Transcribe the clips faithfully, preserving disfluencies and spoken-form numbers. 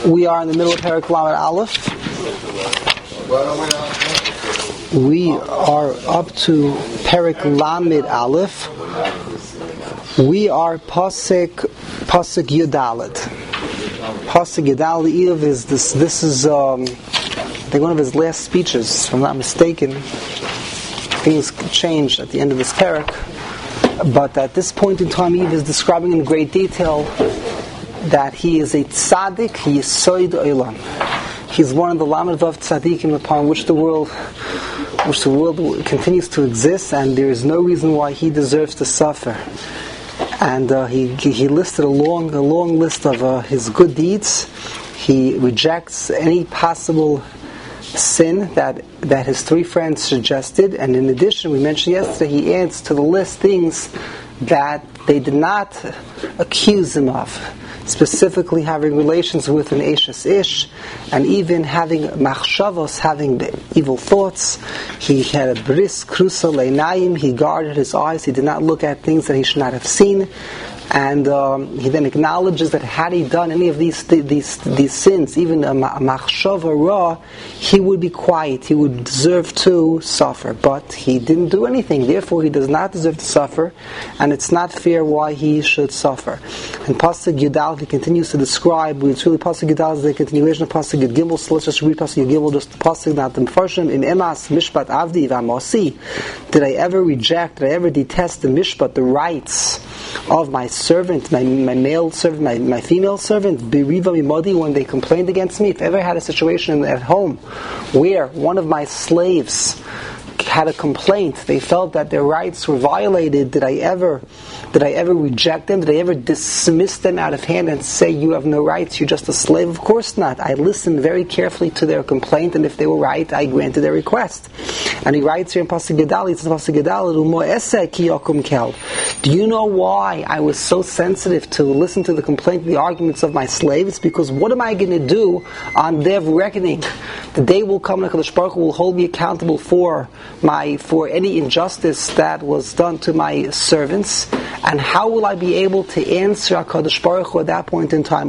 We are in the middle of Perek Lamed Aleph. We are up to Perek Lamed Aleph. We are Pasuk Pasuk Yudalet. Pasuk Yudalet is this. This is um, I think one of his last speeches, if I'm not mistaken. Things changed at the end of this Perek, but at this point in time, Eve is describing in great detail that he is a tzaddik, he is soid olam. He's one of the lamed vav tzaddikim upon which the world, which the world continues to exist, and there is no reason why he deserves to suffer. And uh, he he listed a long a long list of uh, his good deeds. He rejects any possible sin that that his three friends suggested, and in addition, we mentioned yesterday, he adds to the list things that they did not accuse him of. Specifically having relations with an Eshes Ish, and even having machshavos, having evil thoughts. He had a bris krusa leinayim, he guarded his eyes, he did not look at things that he should not have seen. And um, he then acknowledges that had he done any of these these these sins, even a machshava ra, he would be quiet. He would deserve to suffer, but he didn't do anything. Therefore, he does not deserve to suffer, and it's not fair why he should suffer. And Pasuk Yudal, he continues to describe. It's really Pasuk Yudal is the continuation of Pasuk Yud Gimel. So let's just read Pasuk Yud Gimel, just the Pasuk, not the Mefarshim. In emas mishpat avdi v'amosi. Did I ever reject? Did I ever detest the mishpat, the rights of my servant, my, my male servant, my, my female servant, biriva mimodi, when they complained against me? If I ever had a situation at home where one of my slaves had a complaint, they felt that their rights were violated, did I ever did I ever reject them? Did I ever dismiss them out of hand and say, you have no rights, you're just a slave? Of course not. I listened very carefully to their complaint, and if they were right, I granted their request. And he writes here in Pasuk Gedali, he says, Pasuk Gedali, do you know why I was so sensitive to listen to the complaint, the arguments of my slaves? Because what am I going to do on their reckoning? The day will come, HaKadosh Baruch Hu will hold me accountable for my for any injustice that was done to my servants. And how will I be able to answer HaKadosh Baruch Hu at that point in time?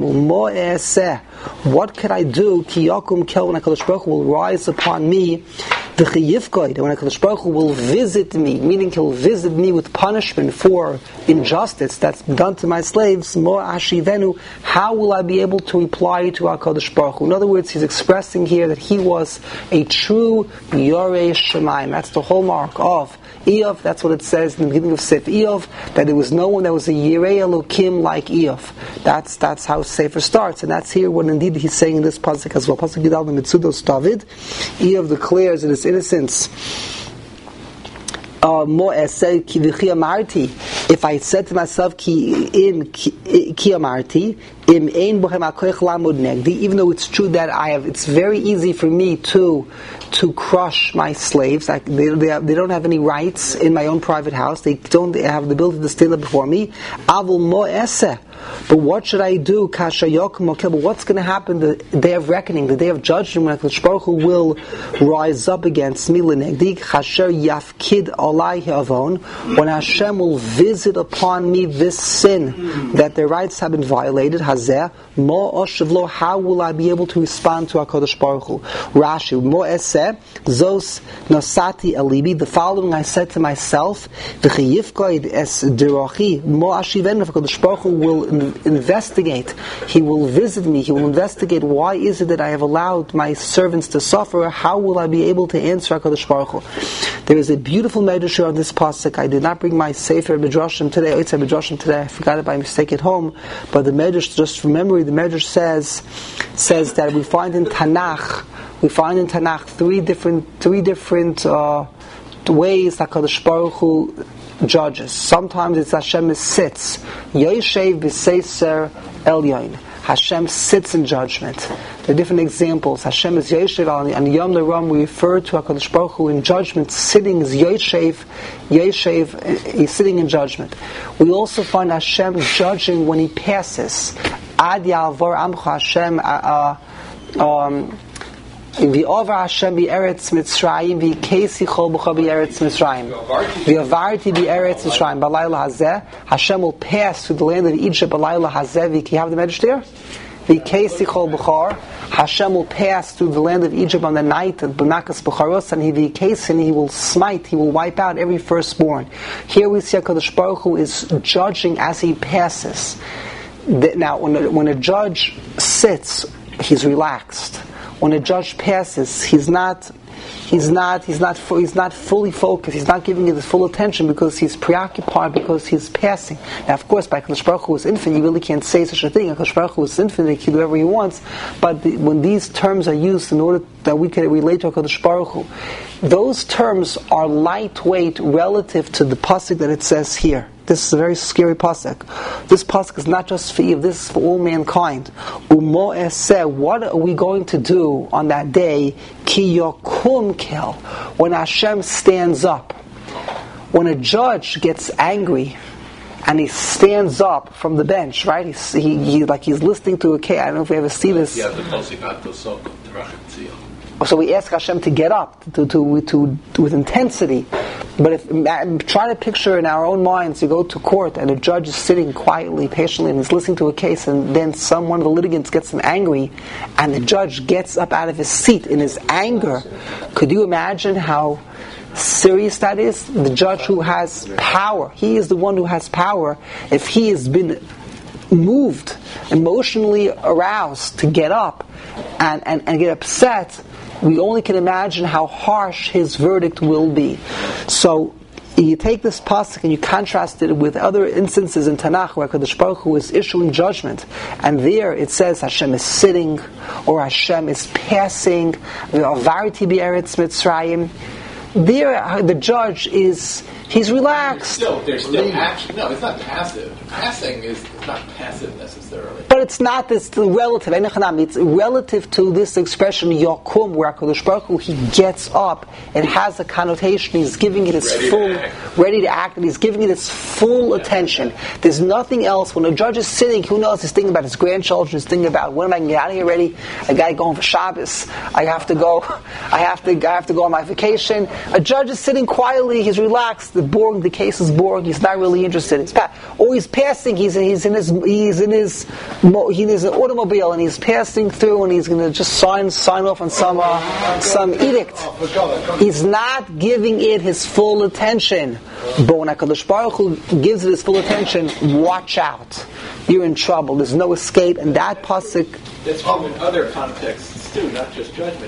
What could I do? Ki yakum kel, when HaKadosh Baruch Hu will rise upon me, when HaKadosh Baruch Hu will visit me, meaning He'll visit me with punishment for injustice that's done to my slaves, Mo ashivenu, how will I be able to reply to HaKadosh Baruch Hu? In other words, he's expressing here that he was a true Yorei Shemayim. That's the hallmark of Eov. That's what it says in the beginning of Sefer Eov, that there was no one that was a Yirei Elokim like Eov. That's that's how Sefer starts, and that's here what indeed he's saying in this pasuk as well. Pasuk Yudal Mitzudos David, Eov declares in his innocence. Uh, if I said to myself, ki in ki amarti, even though it's true that I have, it's very easy for me to to crush my slaves. I, they, they, have, they don't have any rights in my own private house. They don't have the ability to stand up before me. But what should I do? But what's going to happen the day of reckoning, the day of judgment, when HaKadosh Baruch Hu will rise up against me? When Hashem will visit upon me this sin, that their rights have been violated, how will I be able to respond to HaKadosh Baruch Hu? Rashi, Zos nosati alibi. The following I said to myself, HaKadosh Baruch Hu will investigate. He will visit me. He will investigate. Why is it that I have allowed my servants to suffer? How will I be able to answer HaKadosh Baruch Hu? There is a beautiful medrash on this pasuk. I did not bring my Sefer Midrashim today. It's a Midrashim today. I forgot it by mistake at home. But the medrash, just from memory, the medrash says says that we find in Tanakh, we find in Tanakh three different three different uh, ways that HaKadosh Baruch Hu judges. Sometimes it's Hashem sits. Yoshev b'seiser elyon. Hashem sits in judgment. There are different examples. Hashem is Yoshev and Yom Neram. We refer to HaKadosh Baruch Hu in judgment. Sitting is Yoshev. Yoshev, he's sitting in judgment. We also find Hashem judging when He passes. Ad Yalvar Amcha Hashem. Uh, um, V'ovar Hashem b'eretz Mitzrayim v'kesi chol b'cha b'eretz Mitzrayim v'avarti b'eretz Mitzrayim b'layla hazeh. Hashem will pass through the land of Egypt b'layla hazeh. Can you have the medrash there? V'kesi chol b'char. Hashem will pass through the land of Egypt on the night of B'nakas B'charos, and he v'kesi, and he will smite, he will wipe out every firstborn. Here we see HaKadosh Baruch Hu is judging as he passes. Now, when a, when a judge sits, he's relaxed. When a judge passes, he's not, he's not, he's not, he's not fully focused. He's not giving it his full attention because he's preoccupied because he's passing. Now, of course, by HaKadosh Baruch Hu is infinite, you really can't say such a thing. HaKadosh Baruch Hu is infinite; he can do whatever he wants. But the, when these terms are used in order that we can relate to HaKadosh Baruch Hu, those terms are lightweight relative to the pasuk that it says here. This is a very scary pasuk. This pasuk is not just for Eve, this is for all mankind. Umo eseh, what are we going to do on that day? Ki yokum kel, when Hashem stands up. When a judge gets angry and he stands up from the bench, right? He's, he, he, like he's listening to a case. I don't know if you ever see this. So we ask Hashem to get up, to, to, to, to with intensity. But if try to picture in our own minds, you go to court and a judge is sitting quietly, patiently, and is listening to a case, and then some one of the litigants gets him angry, and the judge gets up out of his seat in his anger. Could you imagine how serious that is? The judge who has power, he is the one who has power. If he has been moved, emotionally aroused to get up and, and, and get upset, we only can imagine how harsh his verdict will be. So you take this pasuk and you contrast it with other instances in Tanakh where Kadosh Baruch Hu is issuing judgment, and there it says Hashem is sitting or Hashem is passing. Variti be'eretz Mitzrayim. There, the judge is, he's relaxed. Still, there's still action. No, it's not passive. Passing is not passive necessarily. But it's not this relative. It's relative to this expression, Yakum, where HaKadosh Baruch Hu, he gets up. It has a connotation. He's giving it his ready full, to ready to act, and he's giving it its full yeah. attention. There's nothing else. When a judge is sitting, who knows? He's thinking about his grandchildren. He's thinking about, when am I going to get out of here ready? I got to go home for Shabbos. I have to go. I have to. I have to go on my vacation. A judge is sitting quietly. He's relaxed. The boring. The case is boring. He's not really interested. He's pa- or he's passing. He's he's in his he's in his he in his automobile, and he's passing through, and he's going to just sign sign off on some uh, some edict. He's not giving it his full attention. But when HaKadosh Baruch Hu gives it his full attention, watch out. You're in trouble. There's no escape. And that pasuk. That's true in other contexts too, not just judgment.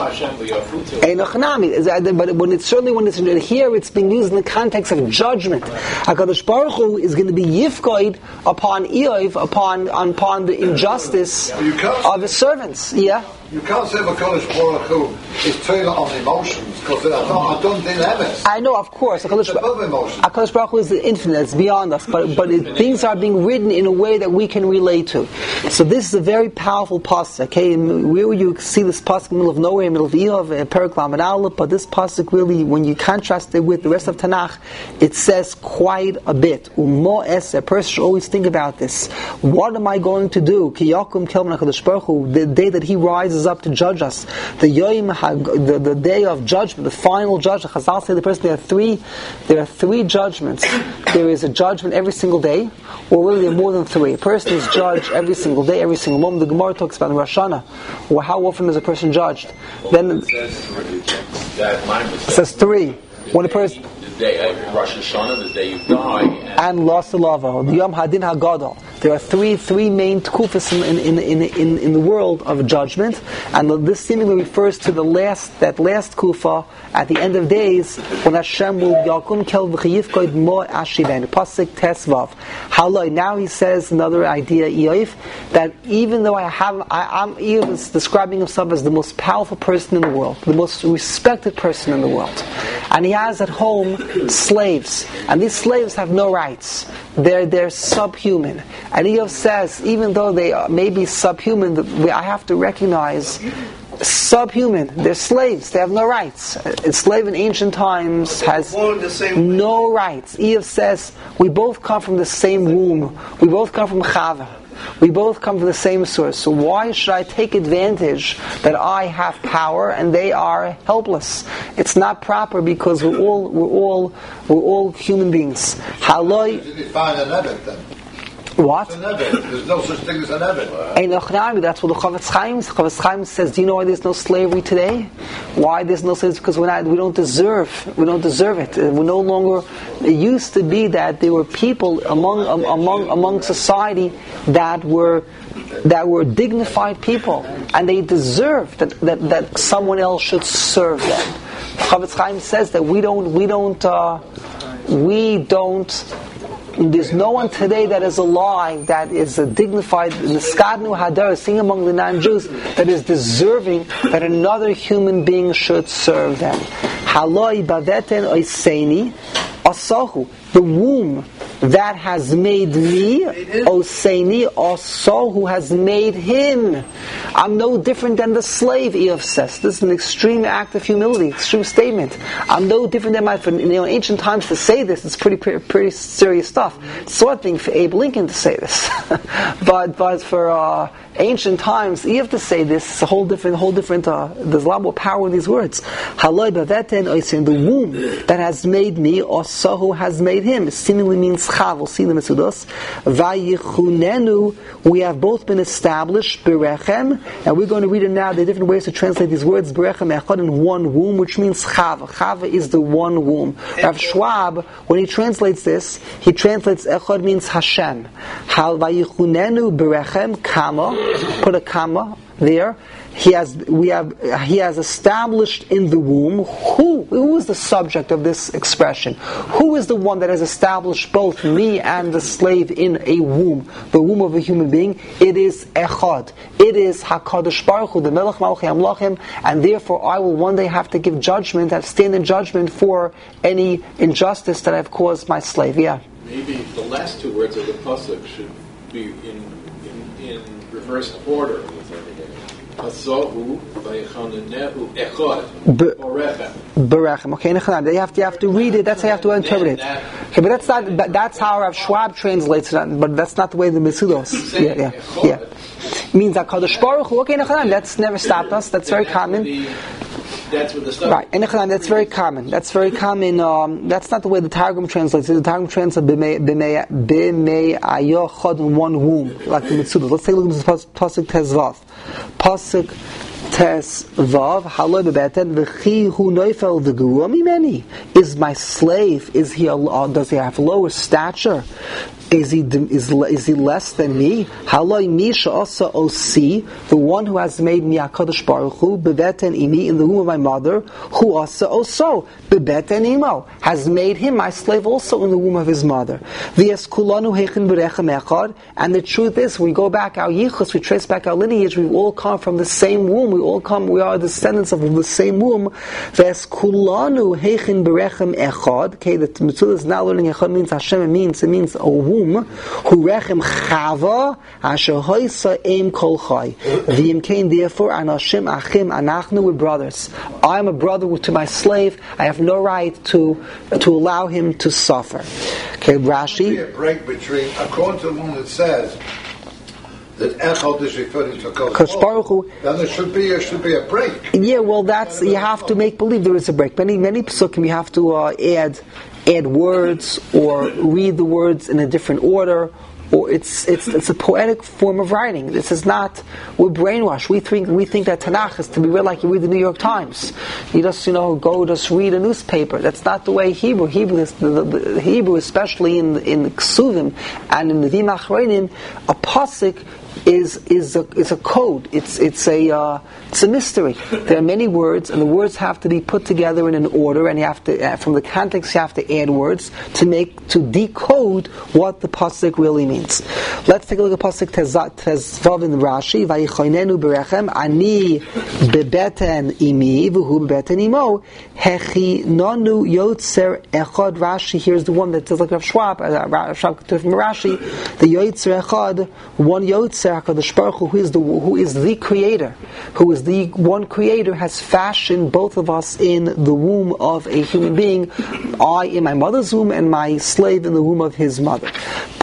But when it's certainly when it's here, it's being used in the context of judgment. HaKadosh Baruch Hu is going to be yifkoid upon Eiv, upon upon the injustice of his servants. Yeah. You can't say HaKadosh Baruch Hu is turning on emotions, because I don't think emes. I know, of course. HaKadosh, HaKadosh Baruch Hu is the infinite, it's beyond us, but but it, things are being written in a way that we can relate to. So this is a very powerful pasuk. Okay, where you see this pasuk in the middle of nowhere, in the middle of Eiv, Perek Lamed Aleph, but this pasuk really, when you contrast it with the rest of Tanakh, it says quite a bit. Umo eseh, a person should always think about this. What am I going to do? Ki yakum kel HaKadosh Baruch Hu, the day that he rises up to judge us, the Yom, the, the day of judgment, the final judgment. Chazal say the person there are three, there are three judgments. There is a judgment every single day, or really there are more than three. A person is judged every single day, every single moment. The Gemara talks about in Rosh Hashanah. Well, how often is a person judged? Well, then it says, that it says three. When a person the day of Rosh Hashanah, the day you die, and Los Lava, the Yom Hadin Hagadol. There are three three main tkufas in in, in in in the world of judgment, and this seemingly refers to the last that last kufa at the end of days when Hashem will yakum kel v'chiyivkoid mo ashiven pasuk tesvav. Haloi. Now he says another idea, Eiv, that even though I have, I, I'm Eiv is describing himself as the most powerful person in the world, the most respected person in the world, and he has at home slaves, and these slaves have no rights. They're they're subhuman. And Eiv says, even though they are maybe subhuman, I have to recognize subhuman. They're slaves. They have no rights. A slave in ancient times has no rights. Eiv says, we both come from the same womb. We both come from Chava. We both come from the same source. So why should I take advantage that I have power and they are helpless? It's not proper because we're all we're all we're all human beings. Haloi. What? It's an Eved. There's no such thing as an Eved. Ein Ochnami, that's what the Chavetz Chaim, Chavetz Chaim says. Do you know why there's no slavery today? Why there's no slavery? Because we're not, we don't deserve, we don't deserve it. We're no longer. It used to be that there were people among um, among among society that were that were dignified people, and they deserved that that, that someone else should serve them. Chavetz Chaim says that we don't we don't uh, we don't. There's no one today that is alive that is a dignified Niskadnu Hadar, sing among the non-Jews, that is deserving that another human being should serve them. Haloi baveten oiseini asahu, the womb that has made me, oseini also who has made him. I'm no different than the slave, Eov says. This is an extreme act of humility, extreme statement. I'm no different than my, for, you know, in ancient times to say this, it's pretty, pretty, pretty serious stuff. It's one thing for Abe Lincoln to say this. but, but for, uh, ancient times, you have to say this. It's a whole different, whole different. Uh, there's a lot more power in these words. Haloi baveten oisin, the womb that has made me, also who has made him. It seemingly means chav. We'll see in the Metzudos. Vayichunenu. We have both been established berechem, and we're going to read it now. There are different ways to translate these words. Berechem echad, in one womb, which means chav. Chav is the one womb. Rav Schwab, when he translates this, he translates echad means Hashem. Hal vayichunenu berechem kama. Put a comma there. He has, we have, he has established in the womb. Who, who is the subject of this expression? Who is the one that has established both me and the slave in a womb, the womb of a human being? It is Echad. It is Hakadosh Baruch Hu, the Melech Malchei Amlachim, and therefore I will one day have to give judgment, have stand in judgment for any injustice that I've caused my slave. Yeah. Maybe the last two words of the pasuk should be in in, in reverse order. Berechem. Okay, you have to you have to read it. That's how you have to interpret it. Okay, but that's not. But that's how Rav Schwab translates it. But that's not the way the Metzudos. Yeah, yeah, yeah. It means Hakadosh Baruch Hu. Okay, that's never stopped us. That's very common. That's what the stuff. Right, and that's very common. That's very common. Um, that's not the way the Targum translates it. The Targum translates b'mei ayochad in one womb, like the Metzudos. Let's take a look at this pasuk Tezvav. Pasuk Tezvav. Haloi bebeten v'chi hu noifel v'gurua mimeni. Is my slave? Is he? A, uh, does he have lower stature? Is he is is he less than me? Haloi misha also osi, the one who has made me Hakadosh Baruch Hu bebeten imi, in the womb of my mother, who also also bebeten imo, has made him my slave also in the womb of his mother. V'es kulanu heichin berechem echad, and the truth is, we go back our yichus, we trace back our lineage, we all come from the same womb. We all come, we are descendants of the same womb. V'es kulanu heichin berechem echad. Okay, the Metzudos is now learning echad means Hashem. It means it means a womb. Hu rechem chava asher hoisa eim kol chai. V'im kain, therefore anashim achim, anachnu, we're brothers. I am a brother to my slave. I have no right to to allow him to suffer. Okay, Rashi. There should be a break between, according to the one that says that Echad is referring to Hakadosh Baruch Hu, then there should be there should be a break. Yeah, well, that's you have to make believe there is a break. Many many psukim you have to uh, add. add words or read the words in a different order, or it's it's it's a poetic form of writing. This is not, we're brainwashed. We think we think that Tanakh is to be read like you read the New York Times. You just you know go just read a newspaper. That's not the way Hebrew. Hebrew is the, the, the Hebrew, especially in in the Ksuvim and in the Vim Achronim, a pasuk is is a is a code. It's it's a uh, it's a mystery. There are many words, and the words have to be put together in an order, and you have to uh, from the context you have to add words to make to decode what the pasuk really means. Let's take a look at pasuk Tezvav in Rashi. Vayichoinenu berechem ani bebeten imi v'hu bebeten imo hechi nonu yotzer echad. Rashi, here's the one that says like Rav Schwab. Uh, Rav Schwab from Rashi, the yotzer echad, one yotzer. Hakadosh Baruch Hu, who is the who is the creator, who is the one creator, has fashioned both of us in the womb of a human being. I in my mother's womb, and my slave in the womb of his mother.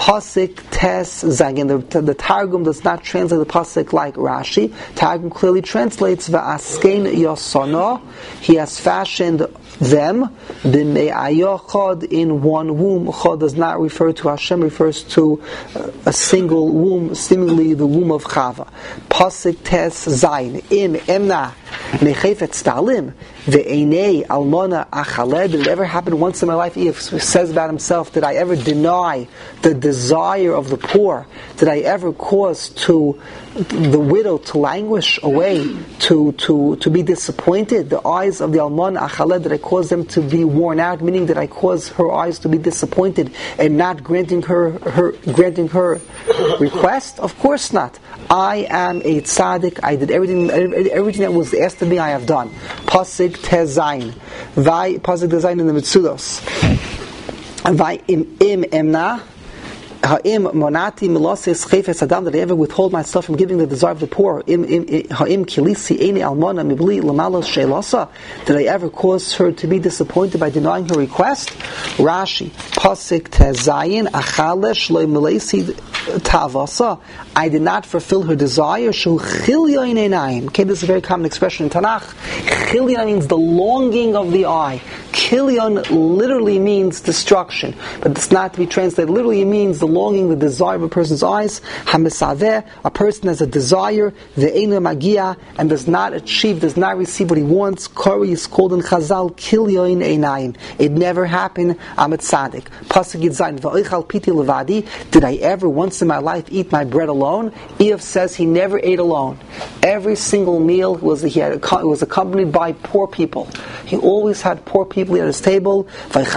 Pasuk tes zayin. The, the Targum does not translate the pasuk like Rashi. Targum clearly translates va'askein yosano. He has fashioned them b'me'ayochad, in one womb. Chad does not refer to Hashem, refers to uh, a single womb, seemingly the womb of Chava. Pasuk tes zayin. Im emna nechefet stalim ve'enei almona achaled. Did it ever happen once in my life? He says about himself, did I ever deny the desire of the poor? Did I ever cause to the widow to languish away, to to to be disappointed? The eyes of the almona achaled, did I cause them to be worn out? Meaning, did I cause her eyes to be disappointed and not granting her her granting her request? Of course not. I am a tzaddik. I did everything everything that was asked of me. I have done. Pasuk tezayin. Vai pasuk tezayin in the Mitzudos. Vai im im emna. Ha'im monati miloses chefes adam, that I ever withhold myself from giving the desire of the poor. Im im ha'im kilisi eini almona mibli lamalos shelosa. Did I ever cause her to be disappointed by denying her request? Rashi pasuk tezayin achalesh lo milesi tavasa. I did not fulfill her desire. Shu chilyon einayim. Okay, this is a very common expression in Tanakh. Chilyon means the longing of the eye. Chilyon literally means destruction, but it's not to be translated literally. It means the longing, the desire of a person's eyes. Hamisaveh, a person has a desire, ve'ena magia, and does not achieve, does not receive what he wants. Kari is called in Chazal kilyon einayim. It never happened. I'm a tzaddik. Pasuk Yitzayin va'oichal piti levadi. Did I ever once in my life eat my bread alone? Eov says he never ate alone. Every single meal was he had was accompanied by poor people. He always had poor people at his table. Did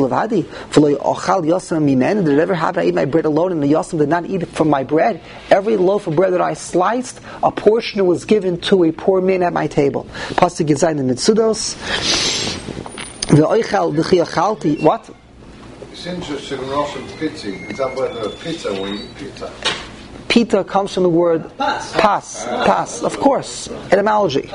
it ever happen I ate my bread alone and the Yosem did not eat from my bread? Every loaf of bread that I sliced, a portion was given to a poor man at my table. Pasuk Yitzayin in Mitzudos. What? It's interesting in Russian pizza. It's about pizza when you eat pizza. Pita comes from the word pas. Pas, pas, of course. Etymology.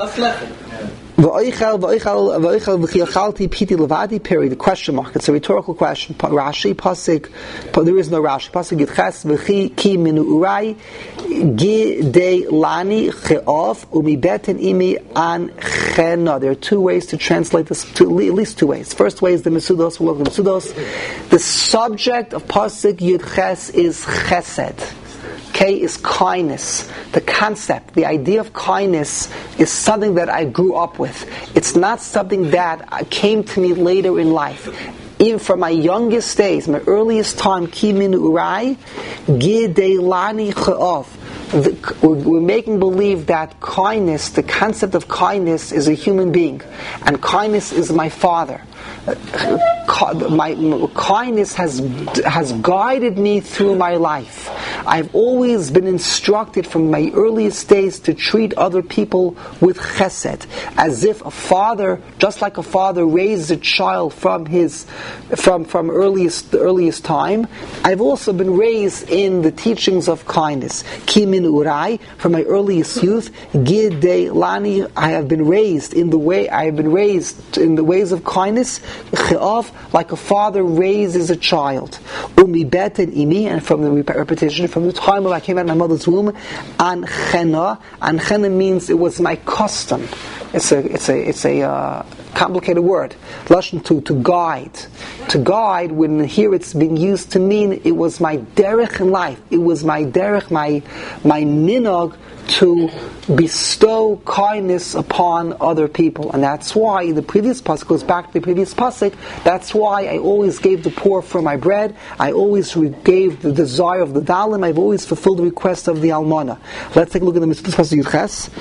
Period. Question mark. It's a rhetorical question. Rashi pasuk. There is no Rashi. Pasuk Yitches v'chi ki minu urai gidei lani che'ov umibeten imi an chena. There are two ways to translate this. Two, at least two ways. First way is the Mitzudos. We'll look at the Mitzudos. The subject of pasuk Yitches is chesed. K is kindness. The concept, the idea of kindness is something that I grew up with. It's not something that came to me later in life. Even from my youngest days, my earliest time, ki min urai, gidei lani che'ov. We're making believe that kindness, the concept of kindness, is a human being. And kindness is my father. My kindness has has guided me through my life. I've always been instructed from my earliest days to treat other people with chesed, as if a father, just like a father raised a child from his from from earliest the earliest time. I've also been raised in the teachings of kindness. Ki min urai, from my earliest youth. Gidei lani, I have been raised in the way I have been raised in the ways of kindness. Che'ov, like a father raises a child. Umi beten imi, and from the repetition, from the time when I came out of my mother's womb, an chena. An chena means it was my custom. It's a it's a it's a uh, complicated word. Lashon to to guide, to guide. When here it's being used to mean it was my derech in life. It was my derech, my my minog, to bestow kindness upon other people. And that's why the previous pasuk goes back to the previous pasuk. That's why I always gave the poor for my bread. I always gave the desire of the dalim. I've always fulfilled the request of the almana. Let's take a look at the Mitzvah pasuk Yudches.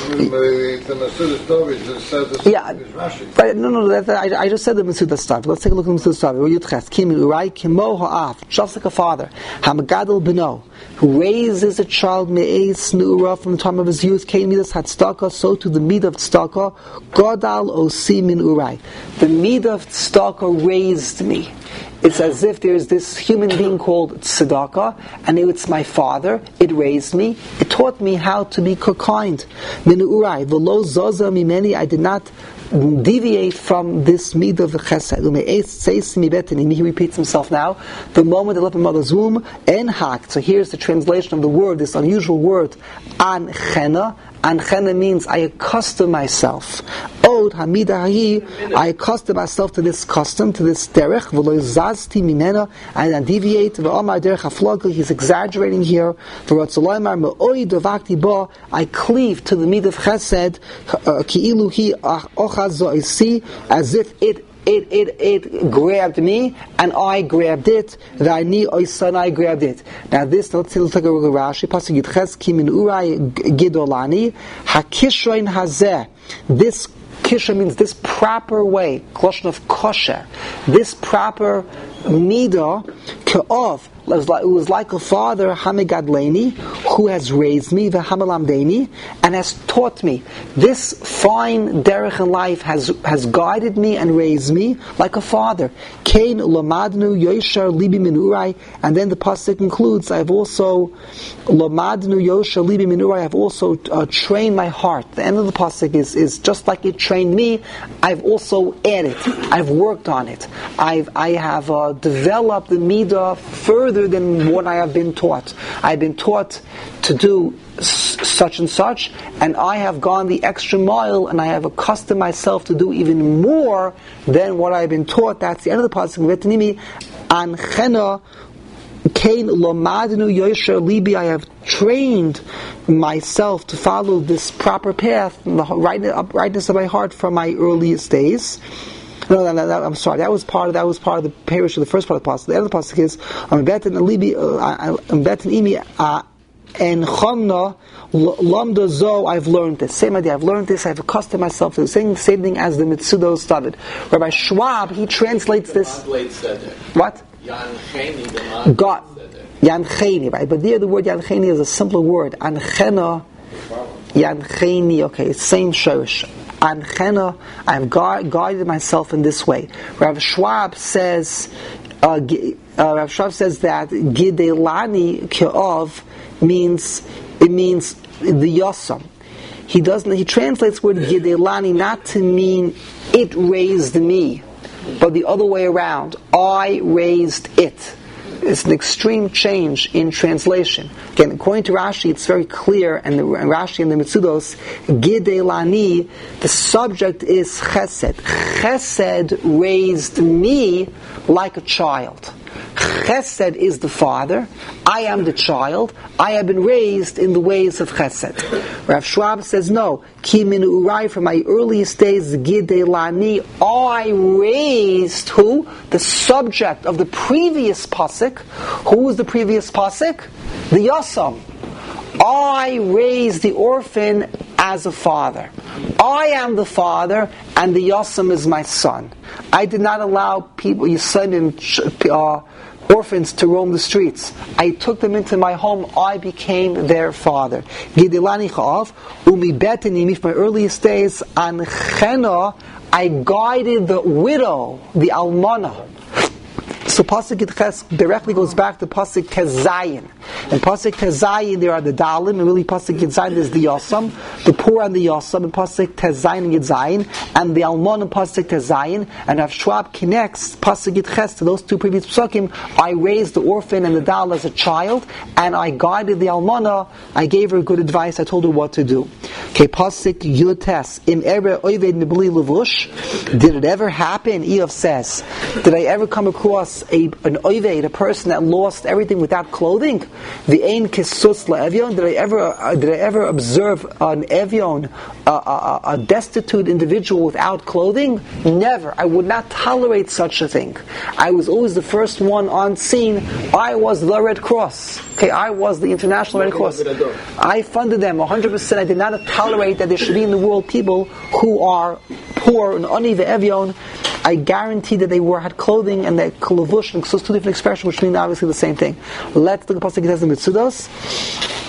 Yeah, right, no, no, that, I, I just said the Mitzvah stuff. Let's take a look at the Mitzvah Yudches. Kim urai kimo ha'af, just like a father. Hamagadol beno, who raises a child me'ez nu'ura from the time of his youth. Came midas hatstaka, so to the midah of tzedakah, godal osi min urai. The midah of tzedakah raised me. It's as if there's this human being called tzedakah, and it's my father. It raised me. It taught me how to be kind. Menu'urai v'lo zoza mimeni. I did not deviate from this midah of chesed. He repeats himself now. The moment I left my mother's womb, en hakt. So here's the translation of the word, this unusual word, an chena. An chena means I accustom myself. Od hamidah I accustom myself to this custom, to this derech. V'lo zazti mimena. I don't deviate. V'amar derech haflagel. He's exaggerating here. V'rotzolaymar me'oi davakti ba. I cleave to the midah of chesed. Ki'ilu hi see, as if it it it it grabbed me and I grabbed it. V'ani oisan I grabbed it. Now this, let's see, let's take a look at Rashi. Pasuk Yitches ki min urai gidolani hakishrein hazeh. This kisha means this proper way, question of kosher. This proper midah ke'ov. It was, like, it was like a father, Hamigadleni, who has raised me, V'hamalamdeni, and has taught me. This fine derech in life has has guided me and raised me like a father. Kain lomadnu yoshar libi min urai, and then the pasuk concludes, I have also lomadnu yoshar libi min urai. I have also uh, trained my heart. The end of the pasuk is is just like it trained me. I've also added. I've worked on it. I've I have uh, developed the midah further than what I have been taught. I've been taught to do s- such and such, and I have gone the extra mile, and I have accustomed myself to do even more than what I've been taught. That's the end of the pasuk. V'etanimi an chena kain lomadnu yosher libi. I have trained myself to follow this proper path, the uprightness of my heart from my earliest days. No, no, no, no, I'm sorry. That was part of that was part of the parish of the first part of the pasuk. The end of the pasuk is I'm betin alibi, I'm betin imi and chomna lamda zo. I've learned this. Same idea. I've learned this. I've accustomed myself to the same same thing as the Mitzudos started. Rabbi Schwab, he translates this. What? God. Yancheni, right? But there the word yancheni is a simpler word. Anchena, yancheni. Okay, same shorish. Anchena, I have guided myself in this way. Rav Schwab says, uh, uh, Rav Schwab says that Gidelani Ke'ov means it means the Yosam. He doesn't. He translates the word Gidelani not to mean it raised me, but the other way around. I raised it. It's an extreme change in translation. Again, according to Rashi, it's very clear, and, the, and Rashi and the Mitzudos, Gidelani, the subject is Chesed. Chesed raised me like a child. Chesed is the father. I am the child. I have been raised in the ways of Chesed. Rav Schwab says no. Ki min urai, from my earliest days, Gidelani, I raised who? The subject of the previous pasuk. Who was the previous pasuk? The Yasam. I raised the orphan as a father. I am the father, and the Yasam is my son. I did not allow people, you son and uh, orphans to roam the streets. I took them into my home. I became their father. Gidilani cha'av, umi betani, from my earliest days, an chena, I guided the widow, the almana. So Pasuk Yitches directly goes back to Pasuk Tezayin. And Pasuk Tezayin, there are the Dalim, and really Pasuk Yitzayin is the Yosam, the poor and the Yosam, and Pasuk Tezayin and Yitzayin, and the Almon and Pasuk Tezayin, and Rav Schwab connects Pasuk Yitches to those two previous Psukim. I raised the orphan and the Dal as a child, and I guided the Almana, I gave her good advice, I told her what to do. Okay, Pasuk Yutes, Im Ere Oived Nibli Levush, did it ever happen? Eov says, did I ever come across A, an oived, a person that lost everything without clothing? The ein kisus la'evion. Did I ever uh, did I ever observe an evion, uh, a, a destitute individual without clothing? Never. I would not tolerate such a thing. I was always the first one on scene. I was the Red Cross. Okay, I was the International Red Cross. I funded them one hundred percent. I did not tolerate that there should be in the world people who are poor and onive evion. I guarantee that they were had clothing and that kalavush and so two different expressions, which mean obviously the same thing. Let's look at Pasuk Yitches and Mitzudos.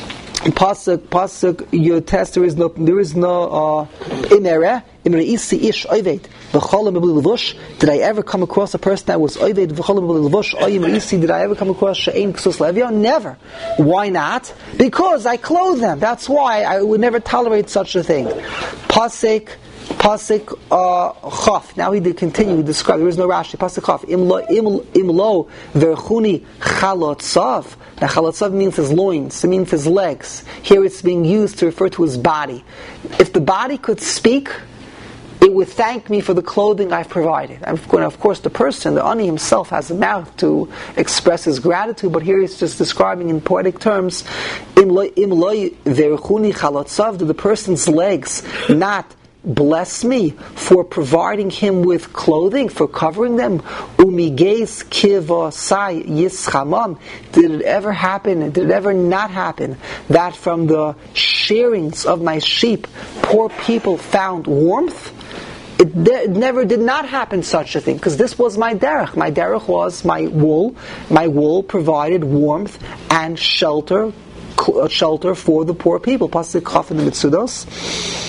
pasuk pasuk your test. There is no there is no imere imere isi ish oived v'cholam b'bli levush. Did I ever come across a person that was oived v'cholam b'bli levush? Oyim isi. Did I ever come across she'ein ksus levio? Never. Why not? Because I clothe them. That's why I would never tolerate such a thing. Pasuk. Pasuk uh, Chaf. Now he did continue to describe. There is no Rashi. Pasuk Chaf. Imlo imlo verchuni chalotzav. Now chalotzav means his loins. It means his legs. Here it's being used to refer to his body. If the body could speak, it would thank me for the clothing I've provided. Of course, the person, the ani himself, has a mouth to express his gratitude, but here he's just describing in poetic terms, imlo verchuni chalotzav. Do the person's legs not bless me for providing him with clothing, for covering them? Umiges kivasai yischamam. Did it ever happen, did it ever not happen, that from the shearings of my sheep, poor people found warmth? It, de- it never did not happen such a thing, because this was my derech. My derech was my wool. My wool provided warmth and shelter, cl- shelter for the poor people. Pasuk Chaf in the Mitzudos.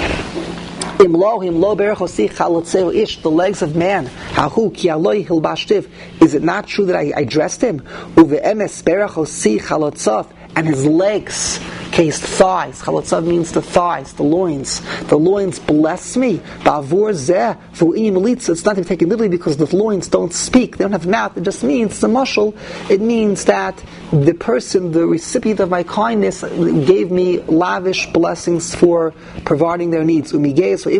The legs of man. Is it not true that I, I dressed him? And his legs, okay, his thighs. Chalotzav means the thighs, the loins. The loins bless me. It's not taken literally because the loins don't speak. They don't have mouth. It just means, it's a mushal. It means that the person, the recipient of my kindness, gave me lavish blessings for providing their needs. Did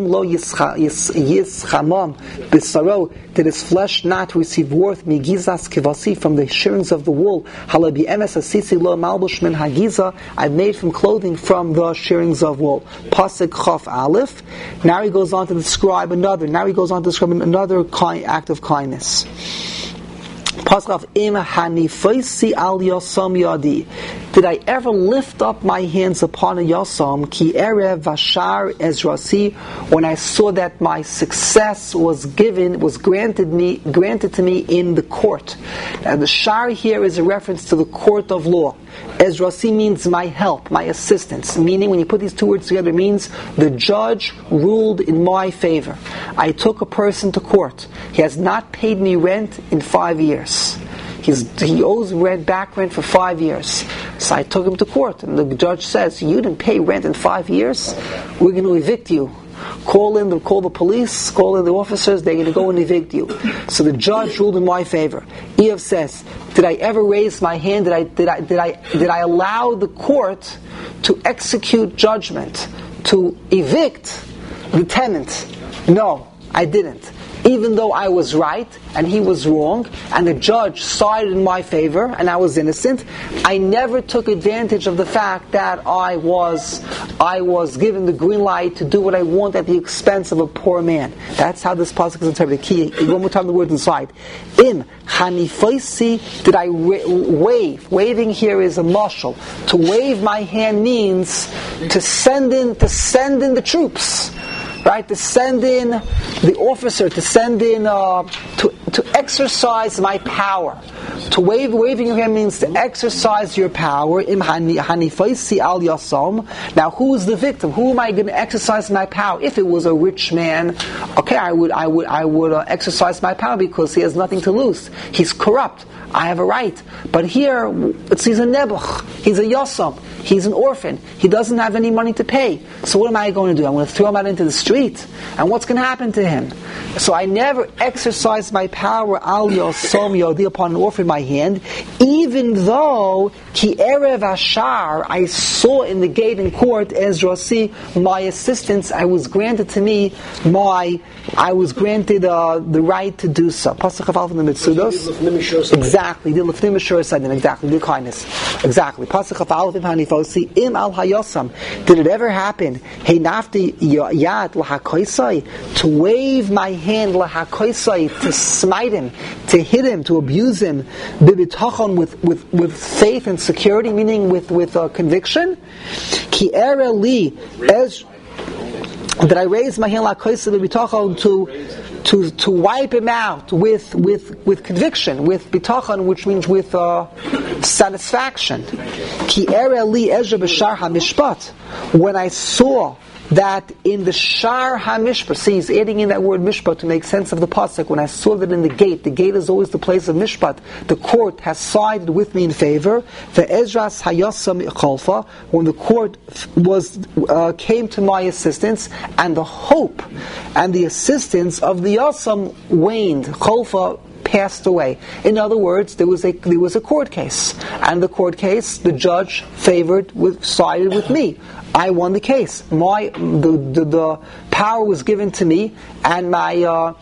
his flesh not receive worth from the shearings of the wool? I've made from clothing from the shearings of wool. Pasuk Chaf Aleph. Now he goes on to describe another. Now he goes on to describe another kind, act of kindness. Pasuk Im Hanifaisi Al Yasam Yadi. Did I ever lift up my hands upon a yasam? Ki erev vashar ezrasi. When I saw that my success was given, was granted me, granted to me in the court. Now the shar here is a reference to the court of law. Ezrasi means my help, my assistance. Meaning, when you put these two words together, it means the judge ruled in my favor. I took a person to court. He has not paid me rent in five years. He's, he owes rent, back rent for five years. So I took him to court, and the judge says, "You didn't pay rent in five years. We're going to evict you. Call in, the, call the police, call in the officers. They're going to go and evict you." So the judge ruled in my favor. Eov says, "Did I ever raise my hand? Did I did I did I did I allow the court to execute judgment, to evict the tenant? No, I didn't. Even though I was right and he was wrong, and the judge sided in my favor and I was innocent, I never took advantage of the fact that I was I was given the green light to do what I want at the expense of a poor man." That's how this pasuk is interpreted. Key, one more time the words inside. Im hanifaisi, did I ra- wave? Waving here is a mashal. To wave my hand means to send in to send in the troops. Right, to send in the officer, to send in, uh, to to exercise my power. To wave, waving your hand means to exercise your power. Im hanifaisi al yasam. Now, who is the victim? Who am I going to exercise my power? If it was a rich man, okay, I would, I would, I would uh, exercise my power because he has nothing to lose. He's corrupt. I have a right. But here, it's, he's a nebuch. He's a yasam. He's an orphan. He doesn't have any money to pay. So what am I going to do? I'm going to throw him out into the street. And what's going to happen to him? So I never exercised my power al yasam yodi upon an orphan in my hand, even though ki erev ashar, I saw in the gate in court ezrasi, my assistance. I was granted to me my, I was granted uh, the right to do so. Pasuk Chaf in the Mitzudos. Exactly. The lefnim ashur said exactly. The kindness. Exactly. Pasuk Chaf im hanifosi im al hayosam. Did it ever happen? Hey nafti yad lahakoisai, to wave my hand lahakoisai, to smite him, to hit him, to abuse him, bibitachon, with with with faith and security, meaning with with uh, conviction. Ki ere li ez. Did I raise my hand lahakoisai bibitachon to to to wipe him out with with with conviction, with bitachon, which means with uh, satisfaction. Ki era li ezra b'shar hamishpat. When I saw that in the Shar HaMishpat, see, he's adding in that word Mishpat to make sense of the pasuk. When I saw that in the gate, the gate is always the place of Mishpat, the court has sided with me in favor. The Ezras Hayasam Cholfa, when the court was uh, came to my assistance, and the hope and the assistance of the Yasam waned. Cholfa passed away. In other words, there was a there was a court case, and the court case, the judge favored with sided with me. I won the case. My the the, the power was given to me, and my uh,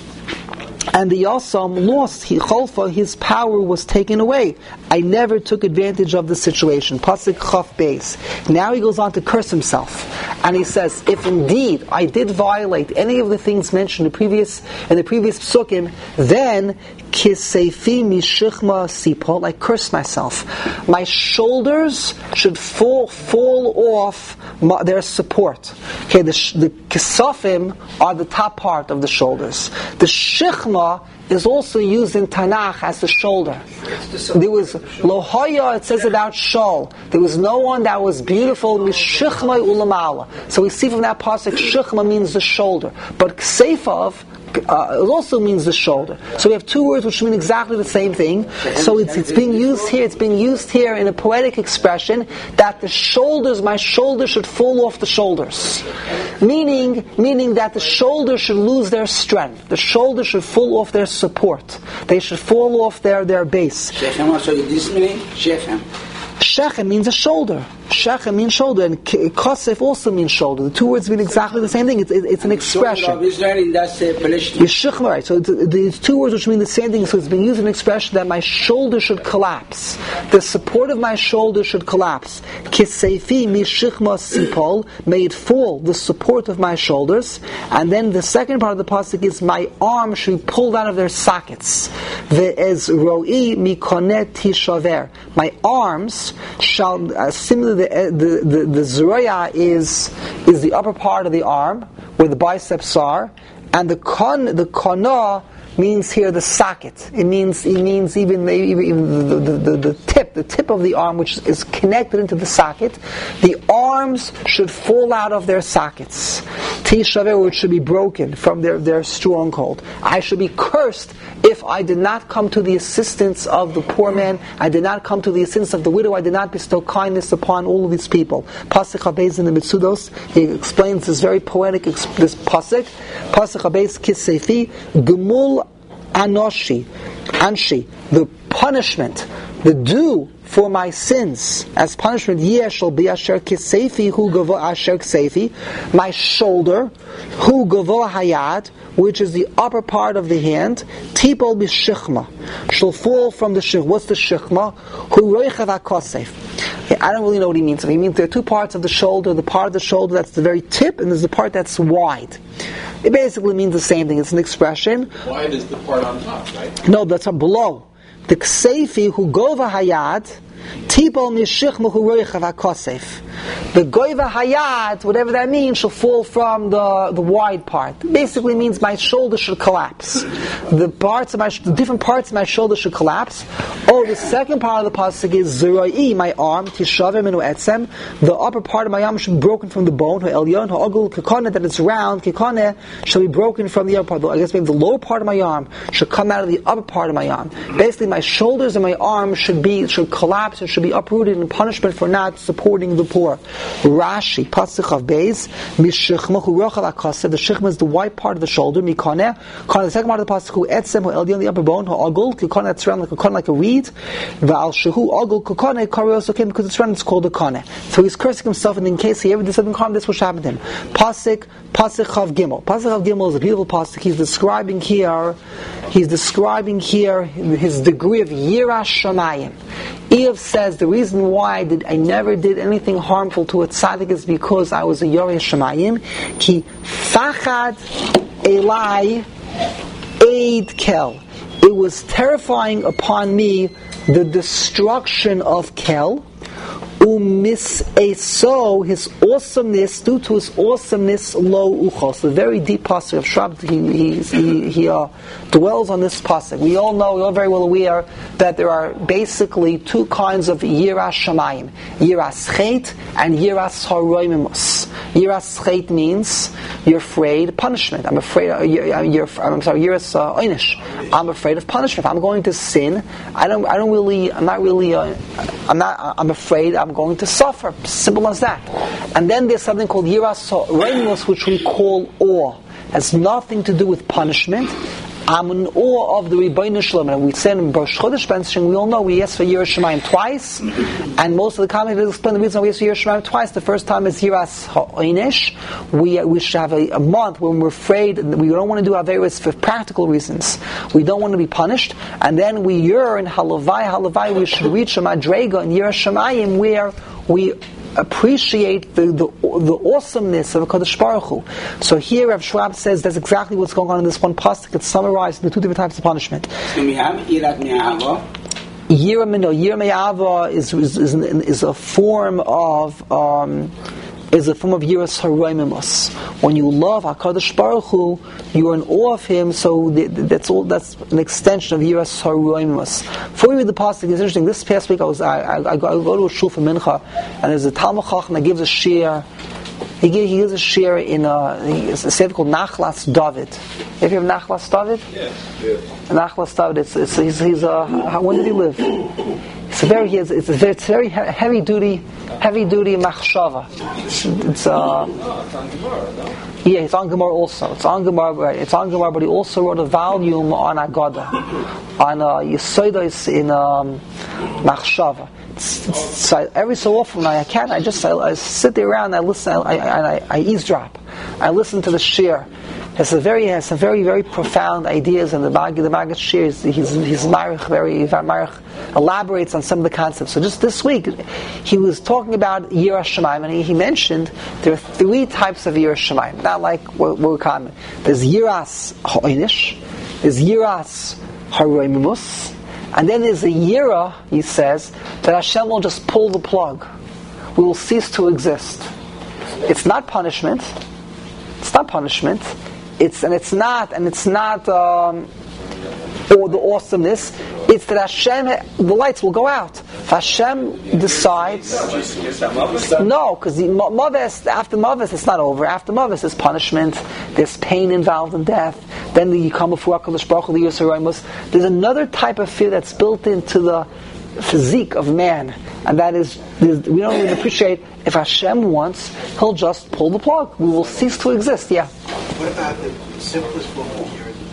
and the Yasam lost. He Cholfa, his power was taken away. I never took advantage of the situation. Pasuk Chaf Beis. Now he goes on to curse himself, and he says, "If indeed I did violate any of the things mentioned in the previous in the previous psukim, then kiseifi mishichma sipol, I curse myself. My shoulders should fall fall off my, their support." Okay, the the kisafim are the top part of the shoulders. The shichma is also used in Tanakh as the shoulder. There was Lohaya, it says about Shaul. There was no one that was beautiful, Mishichma ulamala. So we see from that pasuk, Shichma means the shoulder. But Kseifav, Uh, it also means the shoulder. So we have two words which mean exactly the same thing. So it's, it's being used here. It's being used here in a poetic expression that the shoulders, my shoulders should fall off the shoulders, meaning meaning that the shoulders should lose their strength. The shoulders should fall off their support. They should fall off their their base. Shechem also this meaning Shechem. Shechem means a shoulder. Shechem means shoulder, and Kosef also means shoulder. The two words mean exactly the same thing. It's, it's an expression. Yeshachma, right? So the two words which mean the same thing. So it's been used in an expression that my shoulder should collapse. The support of my shoulder should collapse. Kiseifi mishichma sipol, may it fall, the support of my shoulders. And then the second part of the pasuk is my arms should be pulled out of their sockets. Ve'ez ro'i mikonet tishaver. My arms shall, uh, similarly, the the the, the zroya is is the upper part of the arm where the biceps are, and the kon the kona means here the socket. It means it means even the, even the, the, the, the tip the tip of the arm, which is connected into the socket. The arms should fall out of their sockets. Tishaver, which should be broken from their their stronghold. I should be cursed if I did not come to the assistance of the poor man. I did not come to the assistance of the widow. I did not bestow kindness upon all of these people. Pasuk HaBeis in the Mitzudos, he explains this very poetic this pasuk. Pasuk HaBeis Kiseifi Gemul Anoshi Anshi, the punishment, the due for my sins as punishment, yeh shall be asher kiseifi hu gavo asher kiseifi, my shoulder, hu gavo hayad, which is the upper part of the hand, tipol b'shichma, shall fall from the shichma. What's the shichma? Hu roichav hakosef. I don't really know what he means. He means there are two parts of the shoulder. The part of the shoulder that's the very tip, and there's the part that's wide. It basically means the same thing. It's an expression. Wide is the part on top, right? No, that's a below. The kseifi hu gova hayad, tipol mishichma hu roichav hakosef. The goiva hayat, whatever that means, shall fall from the, the wide part. It basically means my shoulder should collapse. The parts of my the different parts of my shoulder should collapse. Oh, the second part of the pasuk is zeroi, my arm, tishavim enu etzem. The upper part of my arm should be broken from the bone. Ha'elyon ha'ogul kekone, that it's round. Kekone shall be broken from the upper part. I guess maybe the lower part of my arm should come out of the upper part of my arm. Basically, my shoulders and my arms should be should collapse and should be uprooted in punishment for not supporting the poor. Rashi, Pasuk HaBeis, Mishichma hu rochav hakosef. The shichma is the white part of the shoulder. Mikone, Kone, the second part of the pasuk, hu etzem hu elyon, the upper bone, hu ogul, kekone, that's round like a kone, like a reed. Va'al shehu ogul kekone, kari also came because it's round. It's called a kone. So he's cursing himself, and in case he ever did something harm, this will happen to him. Pasuk, Pasuk Chav Gimel. Pasuk Chav Gimel is a beautiful pasuk. He's describing here. He's describing here his degree of yiras shamayim. Eov says the reason why I did I never did anything harmful to a tzaddik is because I was a yoreh shamayim. Ki fachad elai eid kel. It was terrifying upon me the destruction of kel. Umis eso, his awesomeness, due to his awesomeness, lo uchos. The very deep pasuk of Shabbat, he, he, he uh, dwells on this pasuk. We all know, we're all very well aware that there are basically two kinds of yiras shamayim: yiras chet and yiras haroimimus. Yiras chet means you're afraid of punishment. I'm afraid. Uh, you're, you're, I'm sorry, yiras uh, einish. I'm afraid of punishment. If I'm going to sin, I don't. I don't really. I'm not really. Uh, I'm not. I'm afraid. I'm going to suffer. Simple as that. And then there's something called yiras haroimimus, which we call awe. Has nothing to do with punishment. I'm in awe of the Rebbeinu Shalom. And we said in Rosh Chodesh Benching, we all know we asked for Yiras Shamayim twice, and most of the commentators explain the reason we asked for Yiras Shamayim twice. The first time is Yiras Ha'inish. We we should have a, a month when we're afraid, we don't want to do Averis for practical reasons. We don't want to be punished, and then we yearn Halavai Halavai. We should reach a Madrega in Yiras Shamayim where we appreciate the, the the awesomeness of HaKadosh Baruch Hu. So here Rav Schwab says that's exactly what's going on in this one pasuk. It's summarized in the two different types of punishment. So we have Yirat Me'ava. Yira Mino, Yira Me'ava is, is, is, is a form of um, is a form of Yiras Haroimimus. When you love HaKadosh Baruch Hu, you are in awe of Him, so that's all. That's an extension of Yiras Haroimimus. Before we read the pasuk, it's interesting. This past week I was I, I, I go to a shul for mincha, and there's a Talmud Chacham that gives a shir. He gives, he gives a shir in a, it's a sefer called Nachlas David. Have you heard of Nachlas David? Yes. yes. Nachlas David. It's, it's he's, he's a. How, when did he live? It's a very he has, it's a very, it's a very heavy duty heavy duty machshava. It's, it's uh. Yeah, it's on Gemara also. It's on Gemara. It's on Gemara, but he also wrote a volume on Agada, on uh, Yesodos in um, Machshava. It's, it's, so every so often I can I just I, I sit there around and I listen I, I, I, I eavesdrop. I listen to the shir. It's a very has some very very profound ideas, and the Maggid the Maggid shir is he's he's marich very marich elaborates on some of the concepts. So just this week he was talking about Yiras Shamayim, and he, he mentioned there are three types of Yiras Shamayim. Not like what we're common. There's Yiras Ha'inish, there's Yiras Haroimimus, and then there's a Yira, he says, that Hashem will just pull the plug. We will cease to exist. It's not punishment. It's not punishment. It's and it's not and it's not um, or the awesomeness. It's that Hashem, the lights will go out. If Hashem decides, no, because Mavis, after Mavis, it's not over. After Mavis, there's punishment. There's pain involved in death. Then you come before HaKadosh Baruch Hu, the Yiras Haroimimus. There's another type of fear that's built into the physique of man, and that is, we don't even appreciate, if Hashem wants, He'll just pull the plug. We will cease to exist. Yeah. What about the simplest form of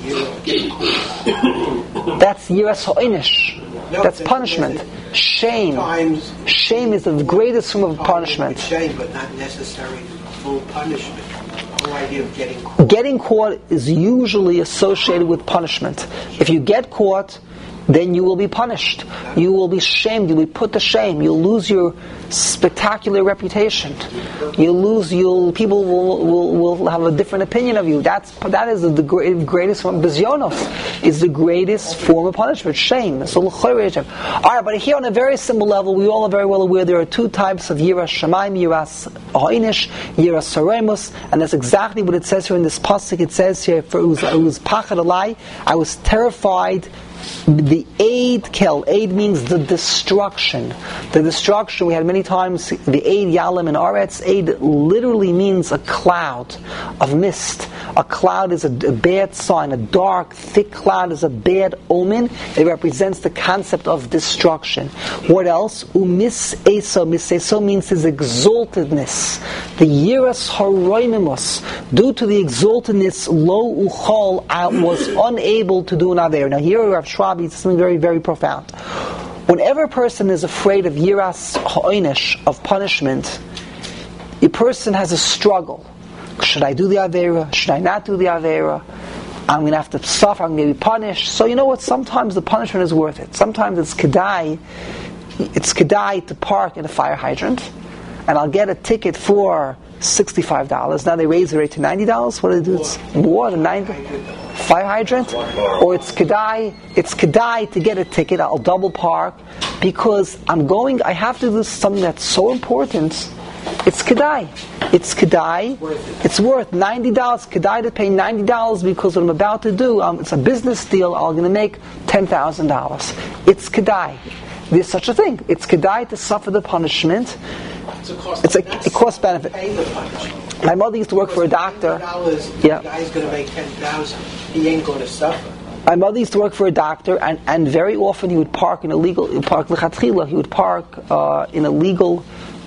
Yiras? That's Yiras Ha'inish. No, that's punishment. Shame. Times Shame is the greatest form of punishment. Shame, but not necessarily full punishment. The whole idea of getting caught. Getting caught is usually associated with punishment. If you get caught, then you will be punished. You will be shamed. You'll be put to shame. You'll lose your spectacular reputation. You'll lose. You'll people will, will will have a different opinion of you. That's that is the greatest form. Bizyonos is the greatest form of punishment. Shame. So all right, but here on a very simple level, we all are very well aware there are two types of Yiras Shamayim, Yiras Ha'inish, Yiras Haroimimus, and that's exactly what it says here in this pasuk. It says here, "For it was, it was pachad alai, I was terrified." The aid kel, aid means the destruction. The destruction, we had many times, the aid yalim in Aretz, aid literally means a cloud of mist. A cloud is a, a bad sign. A dark, thick cloud is a bad omen. It represents the concept of destruction. What else? Umis eso, miseso means his exaltedness. The Yiras Haroimimus, due to the exaltedness, lo uchol, I was unable to do an aver. Now here Rav Schwab is something very, very profound. Whenever a person is afraid of Yiras Ha'inish, of punishment, a person has a struggle. Should I do the Avera? Should I not do the Avera? I'm going to have to suffer, I'm going to be punished. So you know what? Sometimes the punishment is worth it. Sometimes it's kedai, it's kedai to park at a fire hydrant, and I'll get a ticket for sixty-five dollars. Now they raise the rate to ninety dollars. What do they do? It's more than ninety. Fire hydrant, or it's kedai. It's kedai to get a ticket. I'll double park because I'm going. I have to do something that's so important. It's kedai. It's kedai. It's worth ninety dollars. Kedai to pay ninety dollars because what I'm about to do, um, it's a business deal. I'm going to make ten thousand dollars. It's kedai. There's such a thing. It's kedai to suffer the punishment. It's a cost. It's a, a cost benefit. My mother used to work for a doctor. Yeah. The guy's going to make ten thousand. He ain't going to suffer. My mother used to work for a doctor, and, and very often he would park in illegal park lechatchila. He would park uh, in illegal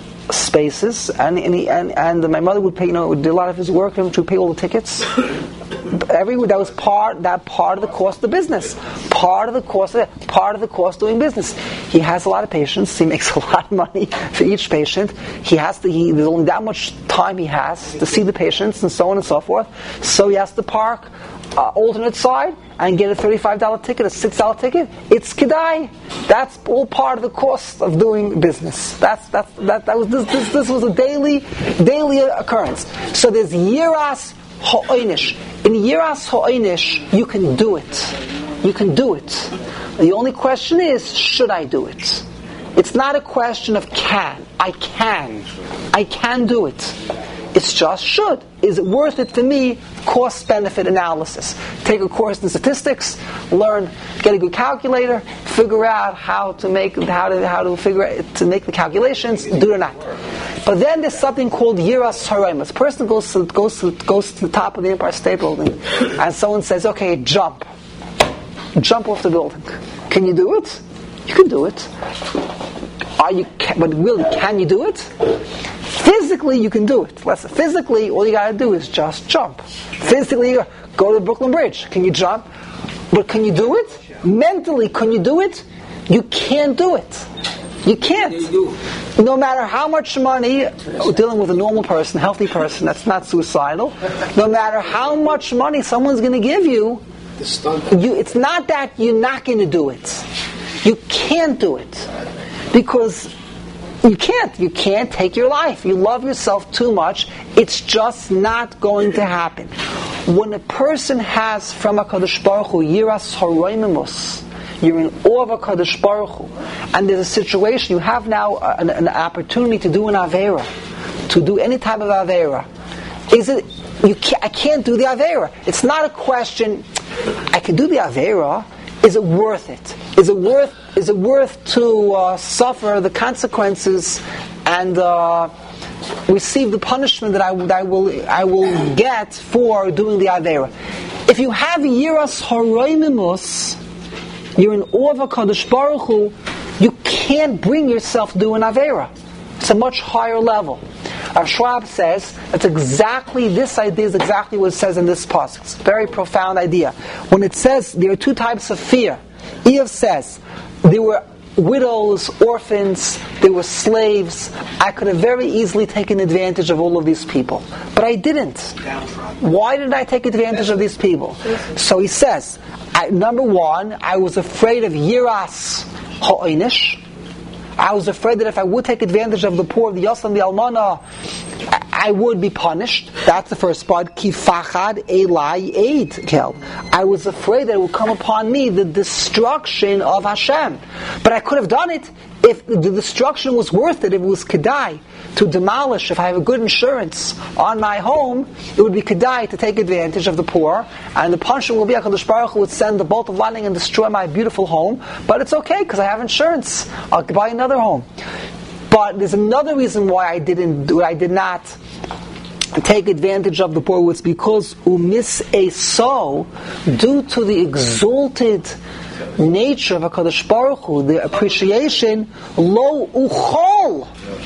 spaces, and and, he, and and my mother would pay. You know, did a lot of his work, and would pay all the tickets. Every that was part that part of the cost of the business. Part of the cost of it, part of the cost of doing business. He has a lot of patients. He makes a lot of money for each patient. He has to. He, there's only that much time he has to see the patients, and so on and so forth. So he has to park uh, alternate side and get a thirty-five dollars ticket, a six dollars ticket. It's kedai. That's all part of the cost of doing business. That's that's that that was this this, this was a daily daily occurrence. So there's yiras ha'oinish. In yiras ha'oinish, you can do it. You can do it. The only question is, should I do it? It's not a question of can. I can. I can do it. It's just should. Is it worth it for me? Cost-benefit analysis. Take a course in statistics, learn, get a good calculator, figure out how to make how to how to figure out, to make the calculations, do it or not. But then there's something called yiras ha'oinish. A person goes to, goes to, goes to the top of the Empire State Building, and someone says, "Okay, jump, jump off the building." Can you do it? You can do it. Are you? But really, can you do it? Physically, you can do it. Listen, physically, all you got to do is just jump. Physically, you go to the Brooklyn Bridge. Can you jump? But can you do it? Mentally, can you do it? You can't do it. You can't. No matter how much money, dealing with a normal person, healthy person, that's not suicidal. No matter how much money someone's going to give you, you, it's not that you're not going to do it. You can't do it. Because you can't. You can't take your life. You love yourself too much. It's just not going to happen. When a person has from HaKadosh Baruch Hu yiras ha'oinimus, you're in awe of HaKadosh Baruch Hu, and there's a situation, you have now an, an opportunity to do an Aveira, to do any type of Aveira. Is it, you can't, I can't do the Aveira. It's not a question, I can do the Aveira, is it worth it? Is it worth Is it worth to uh, suffer the consequences and uh, receive the punishment that I, that I will I will get for doing the Aveira? If you have yiras ha'oinimus, you're in awe of HaKadosh Baruch Hu, you can't bring yourself to do an Aveira. It's a much higher level. Our Schwab says that's exactly, this idea is exactly what it says in this pasuk. It's a very profound idea. When it says there are two types of fear, Eov says there were widows, orphans, there were slaves. I could have very easily taken advantage of all of these people, but I didn't. Why did I take advantage of these people? So he says, I, number one, I was afraid of yiras ha'oinish. I was afraid that if I would take advantage of the poor, the Yosem, the Almana, I would be punished. That's the first part. Ki fachad elai eid kel. I was afraid that it would come upon me the destruction of Hashem. But I could have done it if the destruction was worth it. If it was kedai to demolish. If I have a good insurance on my home, it would be kedai to take advantage of the poor. And the punishment will be HaKadosh Baruch Hu would send the bolt of lightning and destroy my beautiful home. But it's okay because I have insurance. I'll buy another home. But there's another reason why I didn't do. I did not take advantage of the poor. Was because umis eso, due to the exalted nature of HaKadosh Baruch Hu, the appreciation, lo uchol.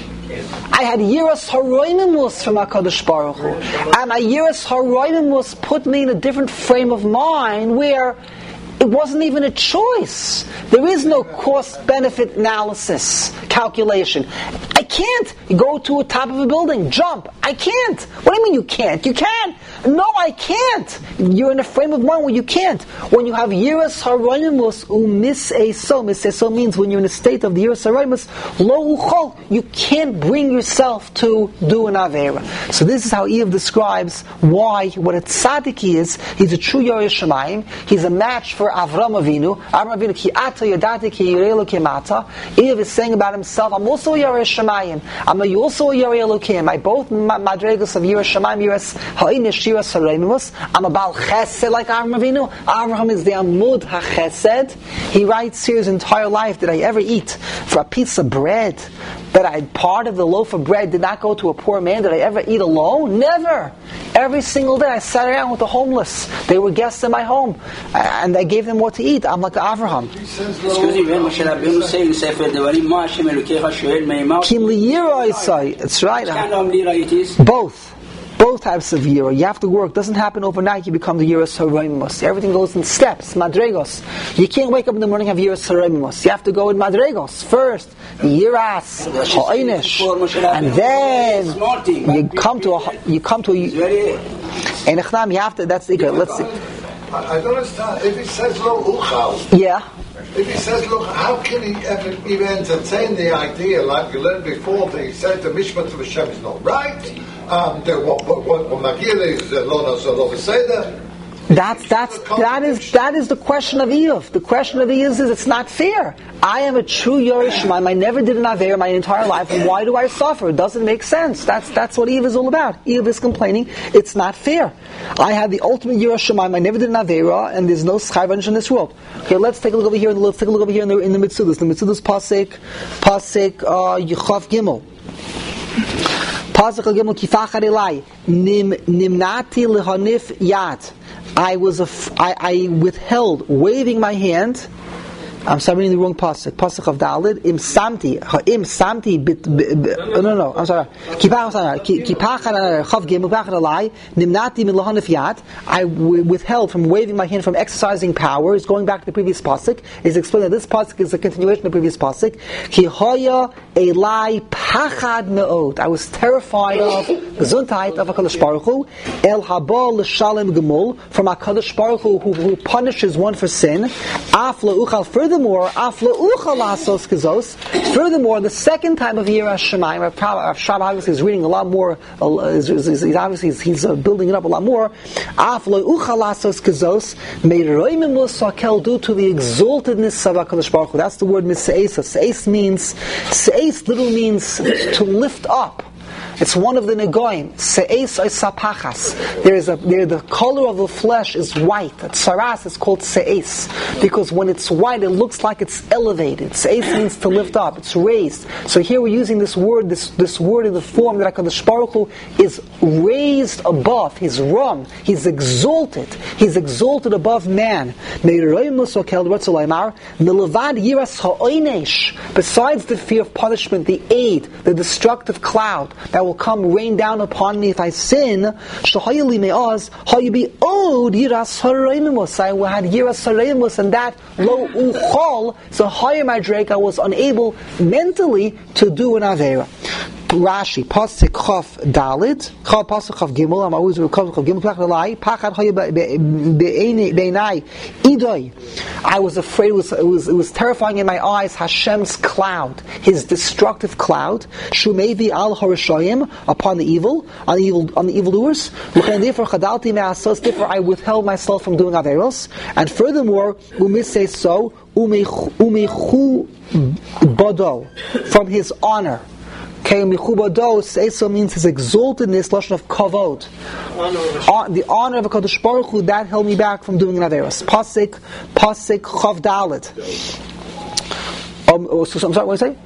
I had yiras ha'oinimus from HaKadosh Baruch Hu, and my yiras ha'oinimus put me in a different frame of mind where It wasn't even a choice. There is no cost-benefit analysis, calculation. I can't go to the top of a building, jump. I can't. What do you mean you can't? You can. No, I can't. You're in a frame of mind where you can't. When you have yiras haraymus umiseso, miseso means when you're in a state of the yiras haraymus, lo uchol, you can't bring yourself to do an avera. So this is how Eve describes why, what a tzaddik is. He's a true Yoreh Shamayim. He's a match for Avram Avinu. Avram Avinu, ki ata yadati ki yirei Elokim ata. Eve is saying about himself, I'm also a Yoreh Shamayim. I'm a, also a Yoreh Elokim. I both madregos of Yoreh Shamayim, Yiras ha'inish, Yiras ha'reimus. I'm a Baal Chesed like Avram Avinu. Avraham is the Amud HaChesed. He writes here his entire life, did I ever eat for a piece of bread that I part of the loaf of bread did not go to a poor man? Did I ever eat alone? Never. Every single day I sat around with the homeless. They were guests in my home. And I gave them what to eat. I'm like Avraham. It's right. Both. Both types of yira. You have to work. It doesn't happen overnight. You become the yiras haraymus. Everything goes in steps, madregos. You can't wake up in the morning and have yiras haraymus. You have to go in madregos first. Yiras, ha'inish, and then you come to a. You come to a. And echnam, you have to. That's the. Let's see. I don't understand. If he says lo uchal. Yeah. If he says, look, how can he ever even entertain the idea, like you learned before, that he said the Mishpat of Hashem is not right? Um, the, what, what, what, what Magila is Lona Zolov Seder. That's that's that is that is the question of Eve. The question of Eve is, is it's not fair. I am a true Yoreh Shamayim. I never did an Aveira my entire life, and why do I suffer? It doesn't make sense. That's that's what Eve is all about. Eve is complaining it's not fair. I had the ultimate Yoreh Shamayim. I never did an Aveira, and there's no schayvanish in this world. Okay, let's take a look over here. Let's take a look over here in the in the Mitzudas. The Mitzudas pasuk pasuk uh, Yechaf Gimel. Pasuk Gimel Kifachar Elai Nim Nimnati Lehanif Yad. I was a f- I, I withheld waving my hand. I'm sorry, reading the wrong pasuk. Pasuk of Dalid. Im samti, im samti. Bit, no, no, no. I'm sorry. Kipachar, kipachar, chav gimel, kipachar alai. Nimnati min lahanif yad. I w- withheld from waving my hand from exercising power. It's going back to the previous pasuk. Is explaining that this pasuk is a continuation of the previous pasuk. Ki hoya elai pachad me'od. I was terrified of gesundheit of HaKadosh Baruch Hu. El haba l'shalem gemul, from HaKadosh Baruch Hu, who, who punishes one for sin. Af la'uchal, further Furthermore, Furthermore, the second time of Yiras Shamayim, Rav Shab obviously is reading a lot more. Uh, is, is, is, he's obviously he's, he's uh, building it up a lot more. Due to the exaltedness of HaKadosh Baruch Hu. That's the word miseisa. Seis means seis literally means to lift up. It's one of the negoim. Se'es sapachas. There is a there. The color of the flesh is white. Saras is called se'es because when it's white, it looks like it's elevated. Se'es means to lift up. It's raised. So here we're using this word, this this word in the form that HaKadosh Baruch Hu is raised above. He's rum. He's exalted. He's exalted above man. Besides the fear of punishment, the aid, the destructive cloud that will come rain down upon me if I sin, shahayili me'az, hayibi od yiras hareimus. I had yiras hareimus, and that lo uchol, so higher my drake, I was unable mentally to do an avera. Rashi, pasuk chaf dalid, chaf pasuk chaf gimel. I'm always recovering chaf gimel. Pachad alai, pachad hayu beinai idoi. I was afraid. It was, it was it was terrifying in my eyes. Hashem's cloud, His destructive cloud, shumevi al harishayim, upon the evil, on the evil on the evildoers. Therefore, chadalti me'asos. Therefore, I withheld myself from doing averos. And furthermore, umisay so umechu bodo, from His honor. Okay, michubado seiso means his exaltedness, lashon of kavod. Uh, the honor of HaKadosh Baruch Hu, that held me back from doing an averos. Pasik, pasik chav dalet. Um, oh, so, so, I'm sorry, what did I say?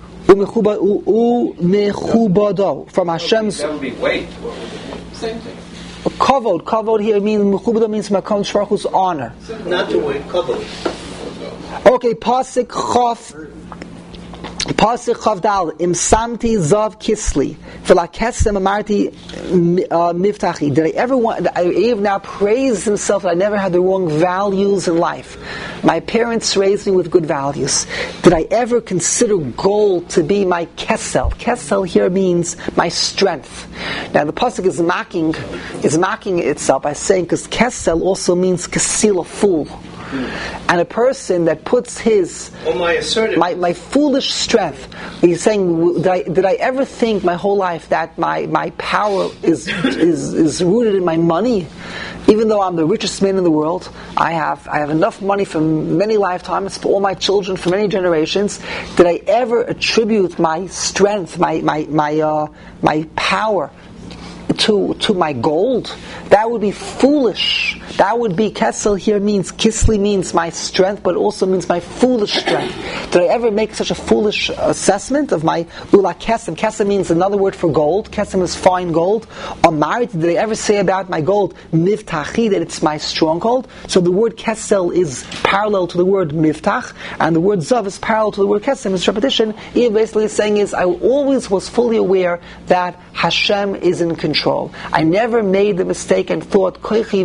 Umechubado, from Hashem's. That would be weight. Same thing. Kavod, kavod here means mechubado means from HaKadosh Baruch Hu's honor. Not to wait, kavod. Okay, pasik chav. Pasuk Chavdal, Im Samti Zav Kisli, V'lakesem Amarti Miftachi. Did I ever want, I have now praised himself that I never had the wrong values in life. My parents raised me with good values. Did I ever consider gold to be my kesel? Kesel here means my strength. Now the pasuk is mocking, is mocking itself by saying, because kesel also means kesil, a fool. And a person that puts his oh, my, assertive. my my foolish strength. He's saying, did I, did I ever think my whole life that my, my power is, is is rooted in my money? Even though I'm the richest man in the world, I have I have enough money for many lifetimes, for all my children, for many generations. Did I ever attribute my strength, my my my uh, my power to to my gold? That would be foolish. That would be, kesel here means, kisli means my strength, but also means my foolish strength. Did I ever make such a foolish assessment of my ula kesem? Kesem means another word for gold. Kesem is fine gold. Amar, did I ever say about my gold, mivtachi, that it's my stronghold? So the word kesel is parallel to the word miftach, and the word zav is parallel to the word kesem. It's repetition. He basically is saying is, I always was fully aware that Hashem is in control. I never made the mistake and thought,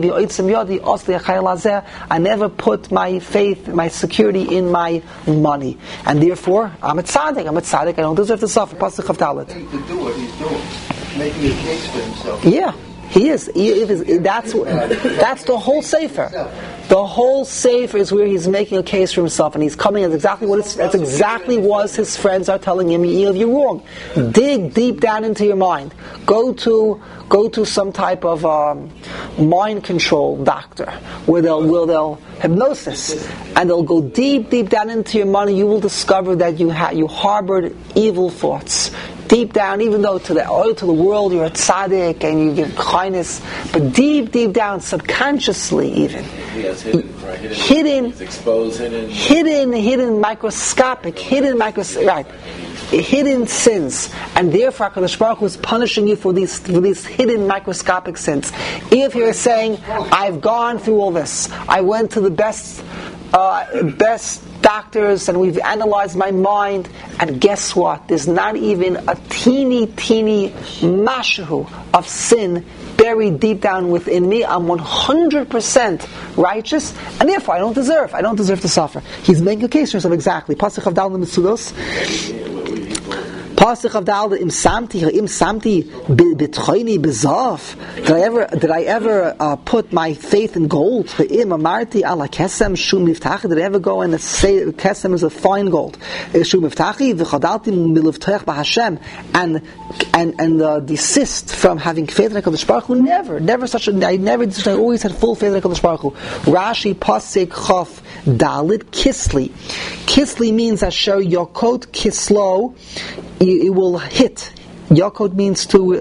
I never put my faith, my security in my money. And therefore, I'm a tzaddik, I'm a tzaddik, I don't deserve to suffer. Pasuk Chav Dalet. To do what he's doing, making a case for himself. Yeah, he is. He is that's, that's the whole sefer. The whole sefer is where he's making a case for himself, and he's coming as exactly what it's, that's exactly what his friends are telling him. You're wrong. Dig deep down into your mind. Go to go to some type of um, mind control doctor where they'll where they'll hypnosis, and they'll go deep deep down into your mind. You will discover that you ha- you harbored evil thoughts. Deep down, even though to the oh, to the world you're a tzaddik and you give kindness, but deep, deep down, subconsciously even, yes, hidden, right, hidden, hidden, it's exposed, hidden, hidden, hidden, microscopic, hidden, micros, right, hidden sins, and therefore HaKadosh Baruch Hu is punishing you for these for these hidden microscopic sins. If you're saying, I've gone through all this, I went to the best, uh, best. doctors, and we've analyzed my mind, and guess what? There's not even a teeny, teeny mashu of sin buried deep down within me. I'm one hundred percent righteous, and therefore I don't deserve. I don't deserve to suffer. He's making a case for himself exactly. Pasuk Chav Dalet Mitzudos. Pasuk of Dalet im samti im samti betchoini bezav. Did I ever did I ever uh, put my faith in gold? Im amarti ala kesem shum miftachi. Did I ever go and say kesem is a fine gold? Shum miftachi v'chadalti milivtach b'Hashem and and and uh, desist from having faith in HaKadosh Baruch Hu. Never, never such a. I never. I always had full faith in HaKadosh Baruch Hu. Rashi pasuk Chaf Dalet Kisli. Kisli means asher yokot kislo. It will hit. Yokot means to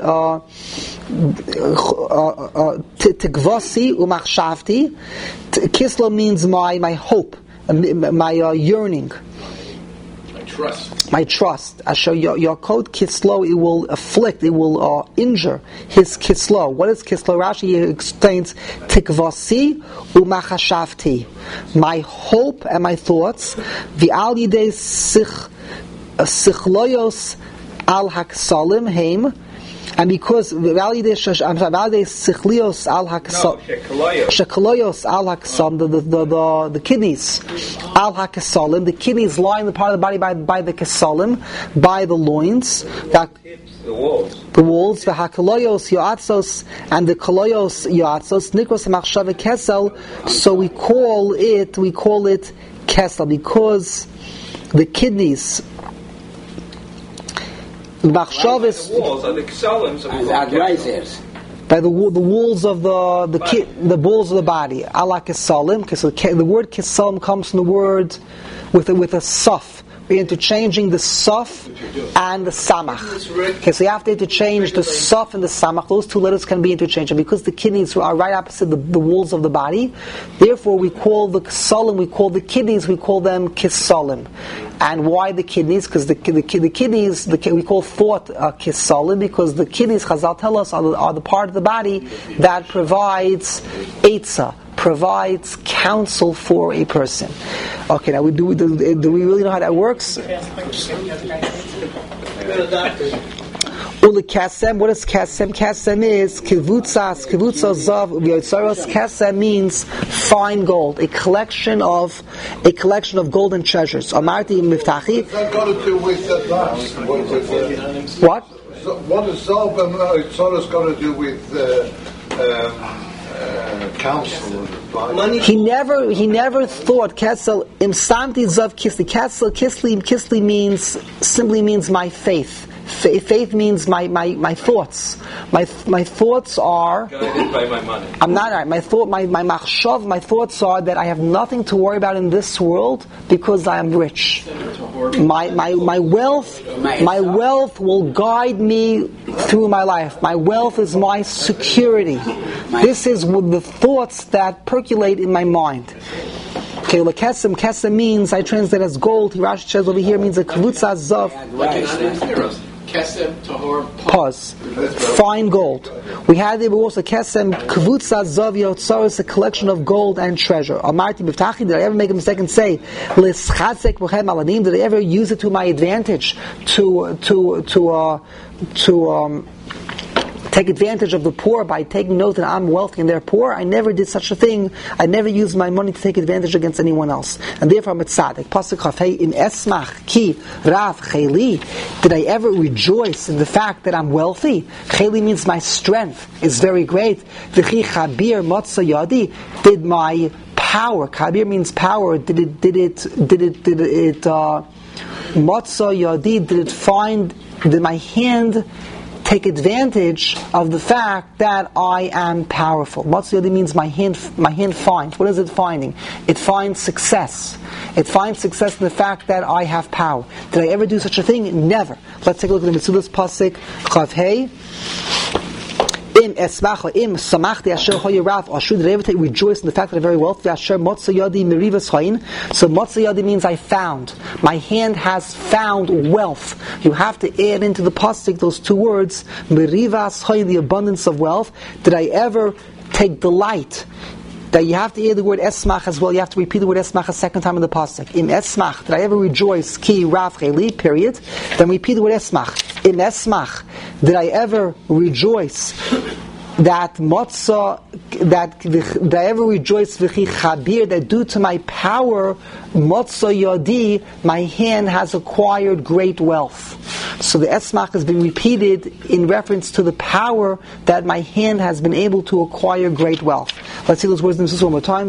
tikvasi umachshavti. Kislo means my my hope, my uh, yearning, my trust. My trust. Asher Yokot kislo, it will afflict, it will uh, injure his kislo. What is kislo? Rashi explains tikvasi umachshavti. My hope and my thoughts. V'al yidei sich. Sichloyos al haksalim heim, and because valide sichlios al haksalim, shekloyos al haksalim, the the the the kidneys al hakasalim, the kidneys line the part of the body by by the kasalim, by the loins, that the walls, the walls, the hakaloyos yoatzos and the kaloyos yoatzos nikros machshava kesel. So we call it we call it kesel because the kidneys. Machshavas, the walls are the kesalims of the by the the walls of the the ki, the balls of the body. Allah kesalim, because the word kesalim comes from the word with a, with a saf. We're interchanging the saf and the samach. Okay, so you have to interchange the saf and the samach. Those two letters can be interchanged, and because the kidneys are right opposite the, the walls of the body, therefore we call the kesalim, we call the kidneys, we call them kesalim. And why the kidneys? Because the, the, the kidneys, the, we call thought uh, kisalim, because the kidneys, Chazal tell us, are the, are the part of the body that provides eitzah, provides counsel for a person. Okay, now we do, do, do we really know how that works? Uli kasem, what is kasem? Kasem is kivutzas, kivutzas zav v'yotzaros. Kasem means fine gold, a collection of a collection of golden treasures. Amarti miftachi. What's that got to do with that last? What? With, uh, what? What is zav and yotzaros got to do with uh, um, uh, counsel? Money. He never, he never thought Kesel imsanti zav kisli. Kesel kisli, kisli means simply means my faith. Faith means my, my, my thoughts. My my thoughts are guided by my money. I'm not. My thought, my my machshav, my thoughts are that I have nothing to worry about in this world because I am rich. My my my wealth, my wealth will guide me through my life. My wealth is my security. This is the thoughts that percolate in my mind. Okay, lekesem, kesem means, I translate as gold. Rashi says over here means a kavutza zav. Kesem, tahor, Pause. Fine gold. We had there also kesem, kavutza zav yotzaros, a collection of gold and treasure. Amarti b'ftachi, did I ever make a mistake and say lischatzek b'chem alanim? Did I ever use it to my advantage to to to uh, to um. take advantage of the poor by taking note that I'm wealthy and they're poor? I never did such a thing. I never used my money to take advantage against anyone else. And therefore I'm a tzaddik. Pasuk Chafei, im esmach ki rav cheli. Did I ever rejoice in the fact that I'm wealthy? Cheli means my strength is very great. V'chi chabir motza yadi. Did my power, chabir means power, did it, did it, did it, did it, uh, motza yadi, did it find, did my hand take advantage of the fact that I am powerful? Matzah means my hand, my hand finds. What is it finding? It finds success. It finds success in the fact that I have power. Did I ever do such a thing? Never. Let's take a look at the Mitzudas Pasuk Chav Hey. Im esmacha im samachti asher hayirav asher. Did I ever rejoice in the fact that I'm very wealthy? Asher motza yadi merivas chayin. So motza yadi means I found. My hand has found wealth. You have to add into the pasuk those two words, merivas chayin, the abundance of wealth. Did I ever take delight? That you have to add the word esmach as well. You have to repeat the word esmach a second time in the pasuk. Im esmach, did I ever rejoice? Ki rav cheli, period. Then repeat the word esmach. Im esmach, did I ever rejoice that motzah, that did I ever rejoice v'chi chabir, that due to my power, motzah yadi, my hand has acquired great wealth. So the esmach has been repeated in reference to the power that my hand has been able to acquire great wealth. Let's see those words in this one more time.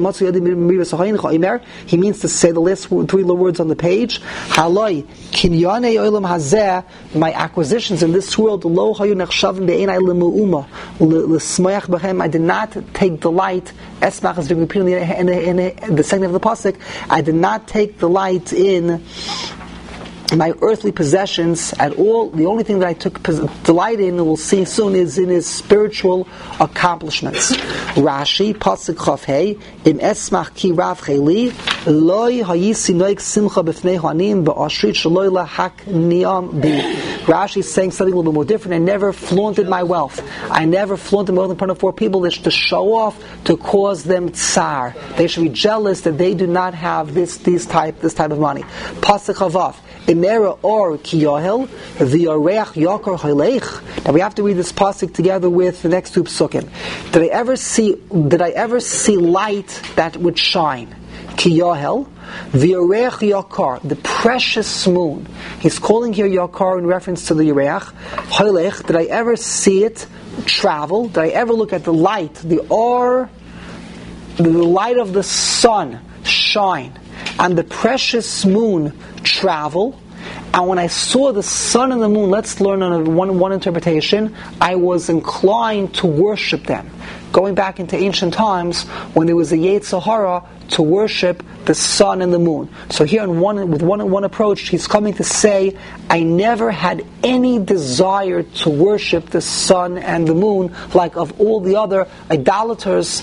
He means to say the last three words on the page. Haloi kinyane olam hazeh, my acquisitions in this world, lo hayu nechshavim be'enai lemu'uma l'smoyach b'chem. I did not take delight. Esmach has been repeated in the, in the, in the second of the pasuk. I did not take delight in my earthly possessions at all. The only thing that I took delight in, and we'll see soon, is in his spiritual accomplishments. Rashi, Pasuk Chav Hey, Im esmach ki rav cheli, loy hayisi noik simcha b'fnei hanim ba'ashrit shaloi lahak niyam bi. Rashi is saying something a little bit more different. I never flaunted my wealth. I never flaunted my wealth in front of four people to show off, to cause them tsar. They should be jealous that they do not have this, this type, this type of money. Pasuk Chavav, Imera or Kiyohel, the Oreach Yokar Halech. Now we have to read this pasuk together with the next two psukim. Did I ever see? Did I ever see light that would shine? Kiyohel, the Oreach Yokar, the precious moon. He's calling here Yokar in reference to the Oreach Halech. Did I ever see it travel? Did I ever look at the light, the or, the light of the sun shine, and the precious moon travel? And when I saw the sun and the moon, let's learn on a one, one interpretation, I was inclined to worship them. Going back into ancient times, when there was a Yetzer Hara to worship the sun and the moon. So here in one, with one, one approach, he's coming to say, I never had any desire to worship the sun and the moon like of all the other idolaters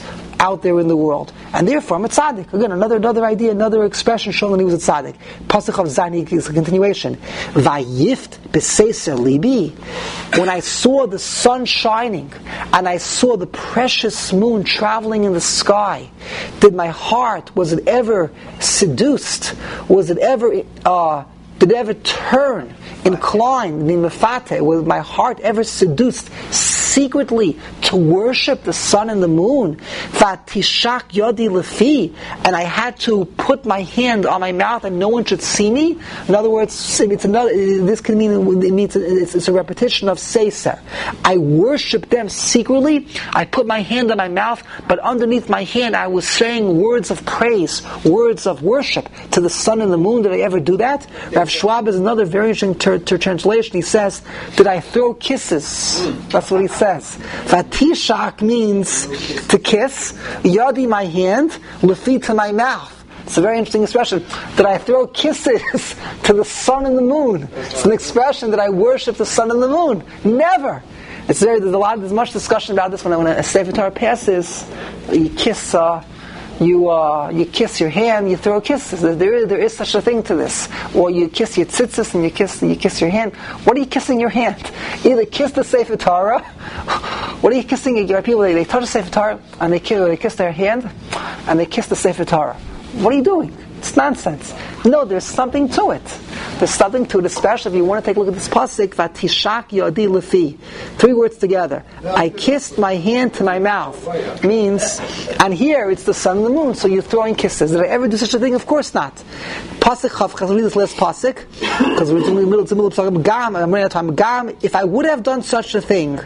out there in the world. And therefore I'm a tzaddik. Again, another another idea, another expression showing that he was a tzaddik. Pasuk of Zani is a continuation. Vayift b'seiser libi. When I saw the sun shining, and I saw the precious moon traveling in the sky, did my heart, was it ever seduced? Was it ever, uh, did it ever turn, inclined, was my heart ever seduced secretly to worship the sun and the moon? Vatishak yodi lefi, and I had to put my hand on my mouth and no one should see me. In other words, it's another. This can mean it means it's, it's a repetition of seiser. I worshiped them secretly. I put my hand on my mouth, but underneath my hand I was saying words of praise, words of worship to the sun and the moon. Did I ever do that? Rav Schwab is another very interesting ter- ter- translation. He says, "Did I throw kisses?" That's what he says. Vatishak means to kiss. Yadi, my hand. Lefi, to my mouth. It's a very interesting expression. Did I throw kisses to the sun and the moon? It's an expression that I worship the sun and the moon. Never. It's very. There's a lot. There's much discussion about this when when a Sefer Torah passes. You kiss. Uh, You uh, you kiss your hand, you throw kisses. There is, there is such a thing to this. Or you kiss your tzitzis and you kiss you kiss your hand. What are you kissing your hand? Either kiss the Sefer Torah. What are you kissing? Your people they, they touch the Sefer Torah and they kiss, they kiss their hand and they kiss the Sefer Torah. What are you doing? It's nonsense. No, there's something to it. There's something to it, especially if you want to take a look at this pasuk. Vatishak yodi lefi. Three words together. I kissed my hand to my mouth. Means, and here it's the sun and the moon, so you're throwing kisses. Did I ever do such a thing? Of course not. Pasuk chav. Let's read this last pasuk because we're in the middle. It's the middle of talking gam. I'm running out of time. Gam. If I would have done such a thing.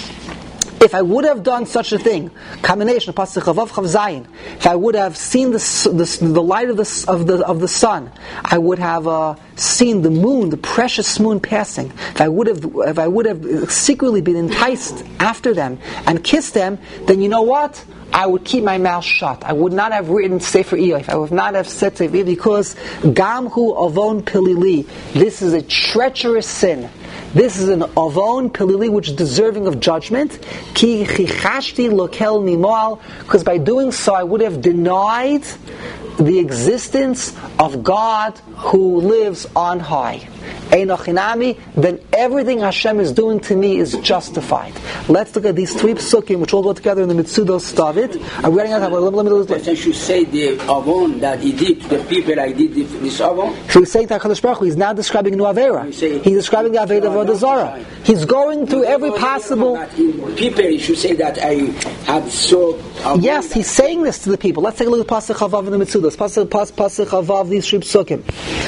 If I would have done such a thing, combination of pasuk chavav chav zayin. If I would have seen the the, the light of the of the of the sun, I would have uh, seen the moon, the precious moon passing. If I would have, if I would have secretly been enticed after them and kissed them, then you know what? I would keep my mouth shut. I would not have written Sefer Iyov. I would not have said Sefer Iyov because Gam hu avon pilili. This is a treacherous sin. This is an avon pilili which is deserving of judgment. Ki chichashti lokel mimoal. Because by doing so, I would have denied the existence of God who lives on high. Einochinami, then everything Hashem is doing to me is justified. Let's look at these three psukim, which all go together in the Mitzudos David. I'm running out of time. Let me do this. Since you say the avon that he did to the people, I did this avon. So he's saying that HaKadosh Baruch Hu, he's now describing Nu Avera. He's describing the Aveda of Avodah Zarah. He's going through every possible. People, you should say that I have so. Yes, he's saying this to the people. Let's take a look at Pasuk Chavav in the Mitzudos. Pasuk Pasuk Chavav, these three psukim.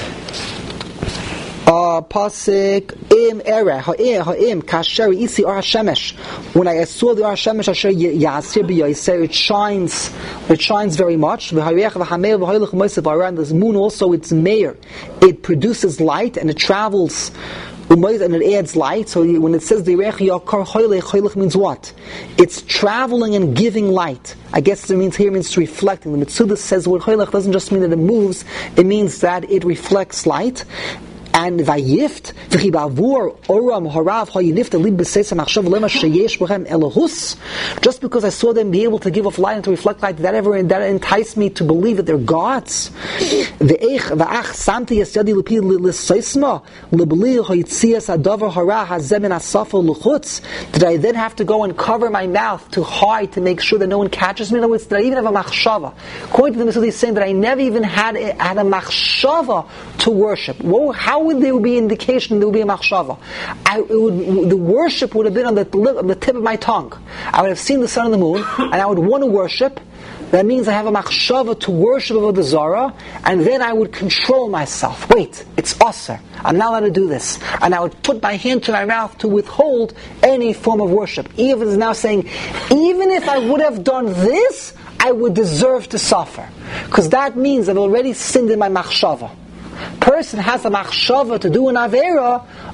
Uh, Pasuk im era ha'im ha'im kasher isi or hashemesh. When I saw the or hashemesh, asher yasir b'yoser, it shines, it shines very much. V'hariyach v'hamei v'hoylech v'moisav around this moon also it's mayor. It produces light and it travels. And it adds light. So when it says the yakar hoylech, hoylech means what? It's traveling and giving light. I guess it means here means reflecting. The Mitzudas says what hoylech doesn't just mean that it moves; it means that it reflects light. And vayift v'chibavur oram harav hayinift elib b'seisam achshav lema sheyesh b'chem elohus. Just because I saw them be able to give off light and to reflect light, that ever that enticed me to believe that they're gods. Ve'ech va'ach samti yasyadi l'pi l'seisma l'bli hayitzias adavar hara hazem min asafo l'chutz. Did I then have to go and cover my mouth to hide to make sure that no one catches me? In other words, did I even have a machshava? According to the Mitzudas, he's saying that I never even had a, had a machshava to worship. Well, how would there be indication there would be a machshava? I, it would, the worship would have been on the, on the tip of my tongue. I would have seen the sun and the moon, and I would want to worship. That means I have a machshava to worship Avodah Zarah, and then I would control myself. Wait, it's aser. I'm not allowed to do this. And I would put my hand to my mouth to withhold any form of worship. Eve is now saying, even if I would have done this, I would deserve to suffer. Because that means I've already sinned in my machshava. Person has a machshava to do an avera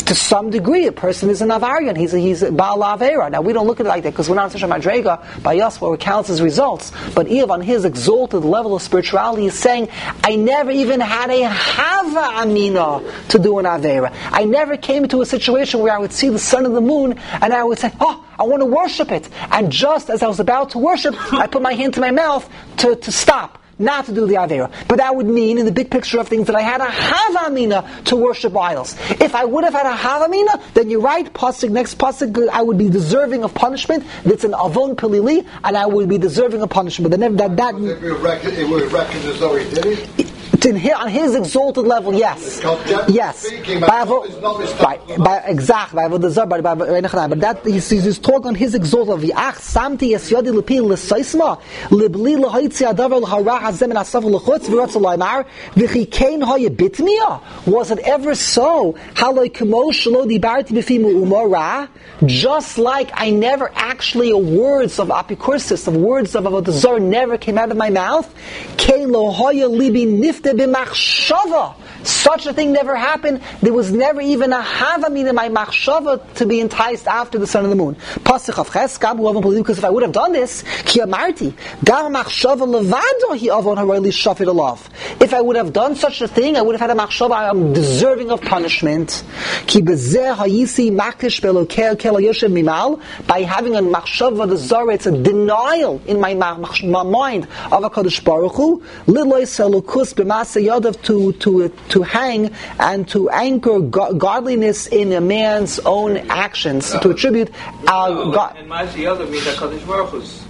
to some degree, a person is an Avarian. He's a, he's a Baal Avera. Now, we don't look at it like that because we're not such a Madrega by us where it counts as results. But Eve, on his exalted level of spirituality, is saying, I never even had a Hava Amina to do an Avera. I never came into a situation where I would see the sun and the moon and I would say, oh, I want to worship it. And just as I was about to worship, I put my hand to my mouth to, to stop. Not to do the Avera. But that would mean, in the big picture of things, that I had a Havamina to worship idols. If I would have had a Havamina, then you're right, pasuk, next pasuk, I would be deserving of punishment. That's an Avon Pilili, and I would be deserving of punishment. But then that, that, It would reckon, it would reckon as though he did it? In his, on his exalted level, yes, yes. Speaking, by, by, by, exactly, by, by, by, by, but that he's, he's talking on his exalted level. Ach, samti es yodi lepi lesoisma lebli lehoitzi adavar lehara hazem and asav lechutz v'rotz laimar v'chikein hoye bitmia. Was it ever so? Haloi kemo shelo dibarti b'fimu umora. Just like I never actually, words of apikursis, of words of avodah zarah never came out of my mouth. Kein lo hoye libi nifte b'machshava. Such a thing never happened. There was never even a havamina in my machshava to be enticed after the sun and the moon. Pasuk of Cheskab, because if I would have done this, ki amarti, gar machshava levado hi avon harayli shafir alav. If I would have done such a thing, I would have had a machshava, I am deserving of punishment. Ki bezeh hayisi makish belokel kel yoshev mimal. By having a machshava, the zara, it's a denial in my, ma- my mind of a Kadosh Baruch Hu. Liloy selukus b'maseh yadav to to to hang and to anchor go- godliness in a man's own actions, to attribute our no, God. And Ma'aseh Yadav means HaKadosh Baruch Hu's.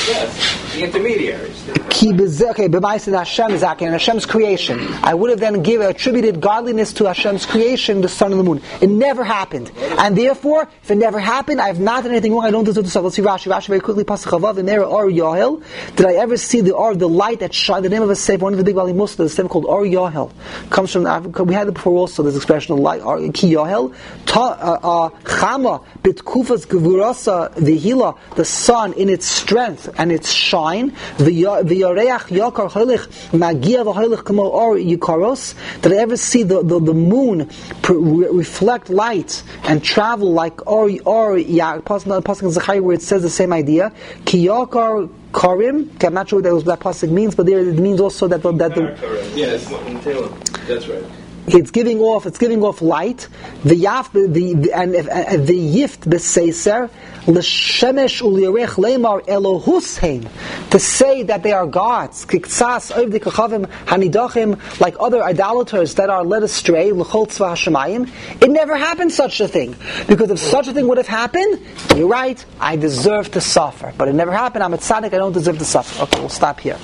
Yes, the intermediaries. Okay, b'ma'aseh Hashem is acting, and Hashem's creation. I would have then give, attributed godliness to Hashem's creation, the sun and the moon. It never happened. And therefore, if it never happened, I have not done anything wrong, I don't deserve to suffer. Let's see Rashi. Rashi very quickly, Pasuk Chavav, in there, Or Yahel. Did I ever see the Or, the light that shine, the name of a sefer, one of the big Bali Musa, the sefer called Or Yahel. Comes from Africa. We had it before also, this expression of light, Or Ki Yahel. Chama, Bitkufas Gevurasa Vihila, the sun in its strength and its shine, v'yareach yakar holich magia v'holich kamo or yikaros. Did I ever see the, the, the moon pre- reflect light and travel like or or yeah? Pasuk in Zechariah where it says the same idea. Ki yakar karim. Okay, I'm not sure what that, was, that pasuk means, but there it means also that the, that the yes, that's right. It's giving off. It's giving off light. The yaf, the, the and uh, the yift b'seiser l'shemesh u'liarech leimar Elohusheim, to say that they are gods. Kiktsas oivdi kachavim hanidachim, like other idolaters that are led astray. L'chol tzva hashemayim. It never happened such a thing, because if such a thing would have happened, you're right. I deserve to suffer, but it never happened. I'm a tzaddik. I don't deserve to suffer. Okay, we'll stop here.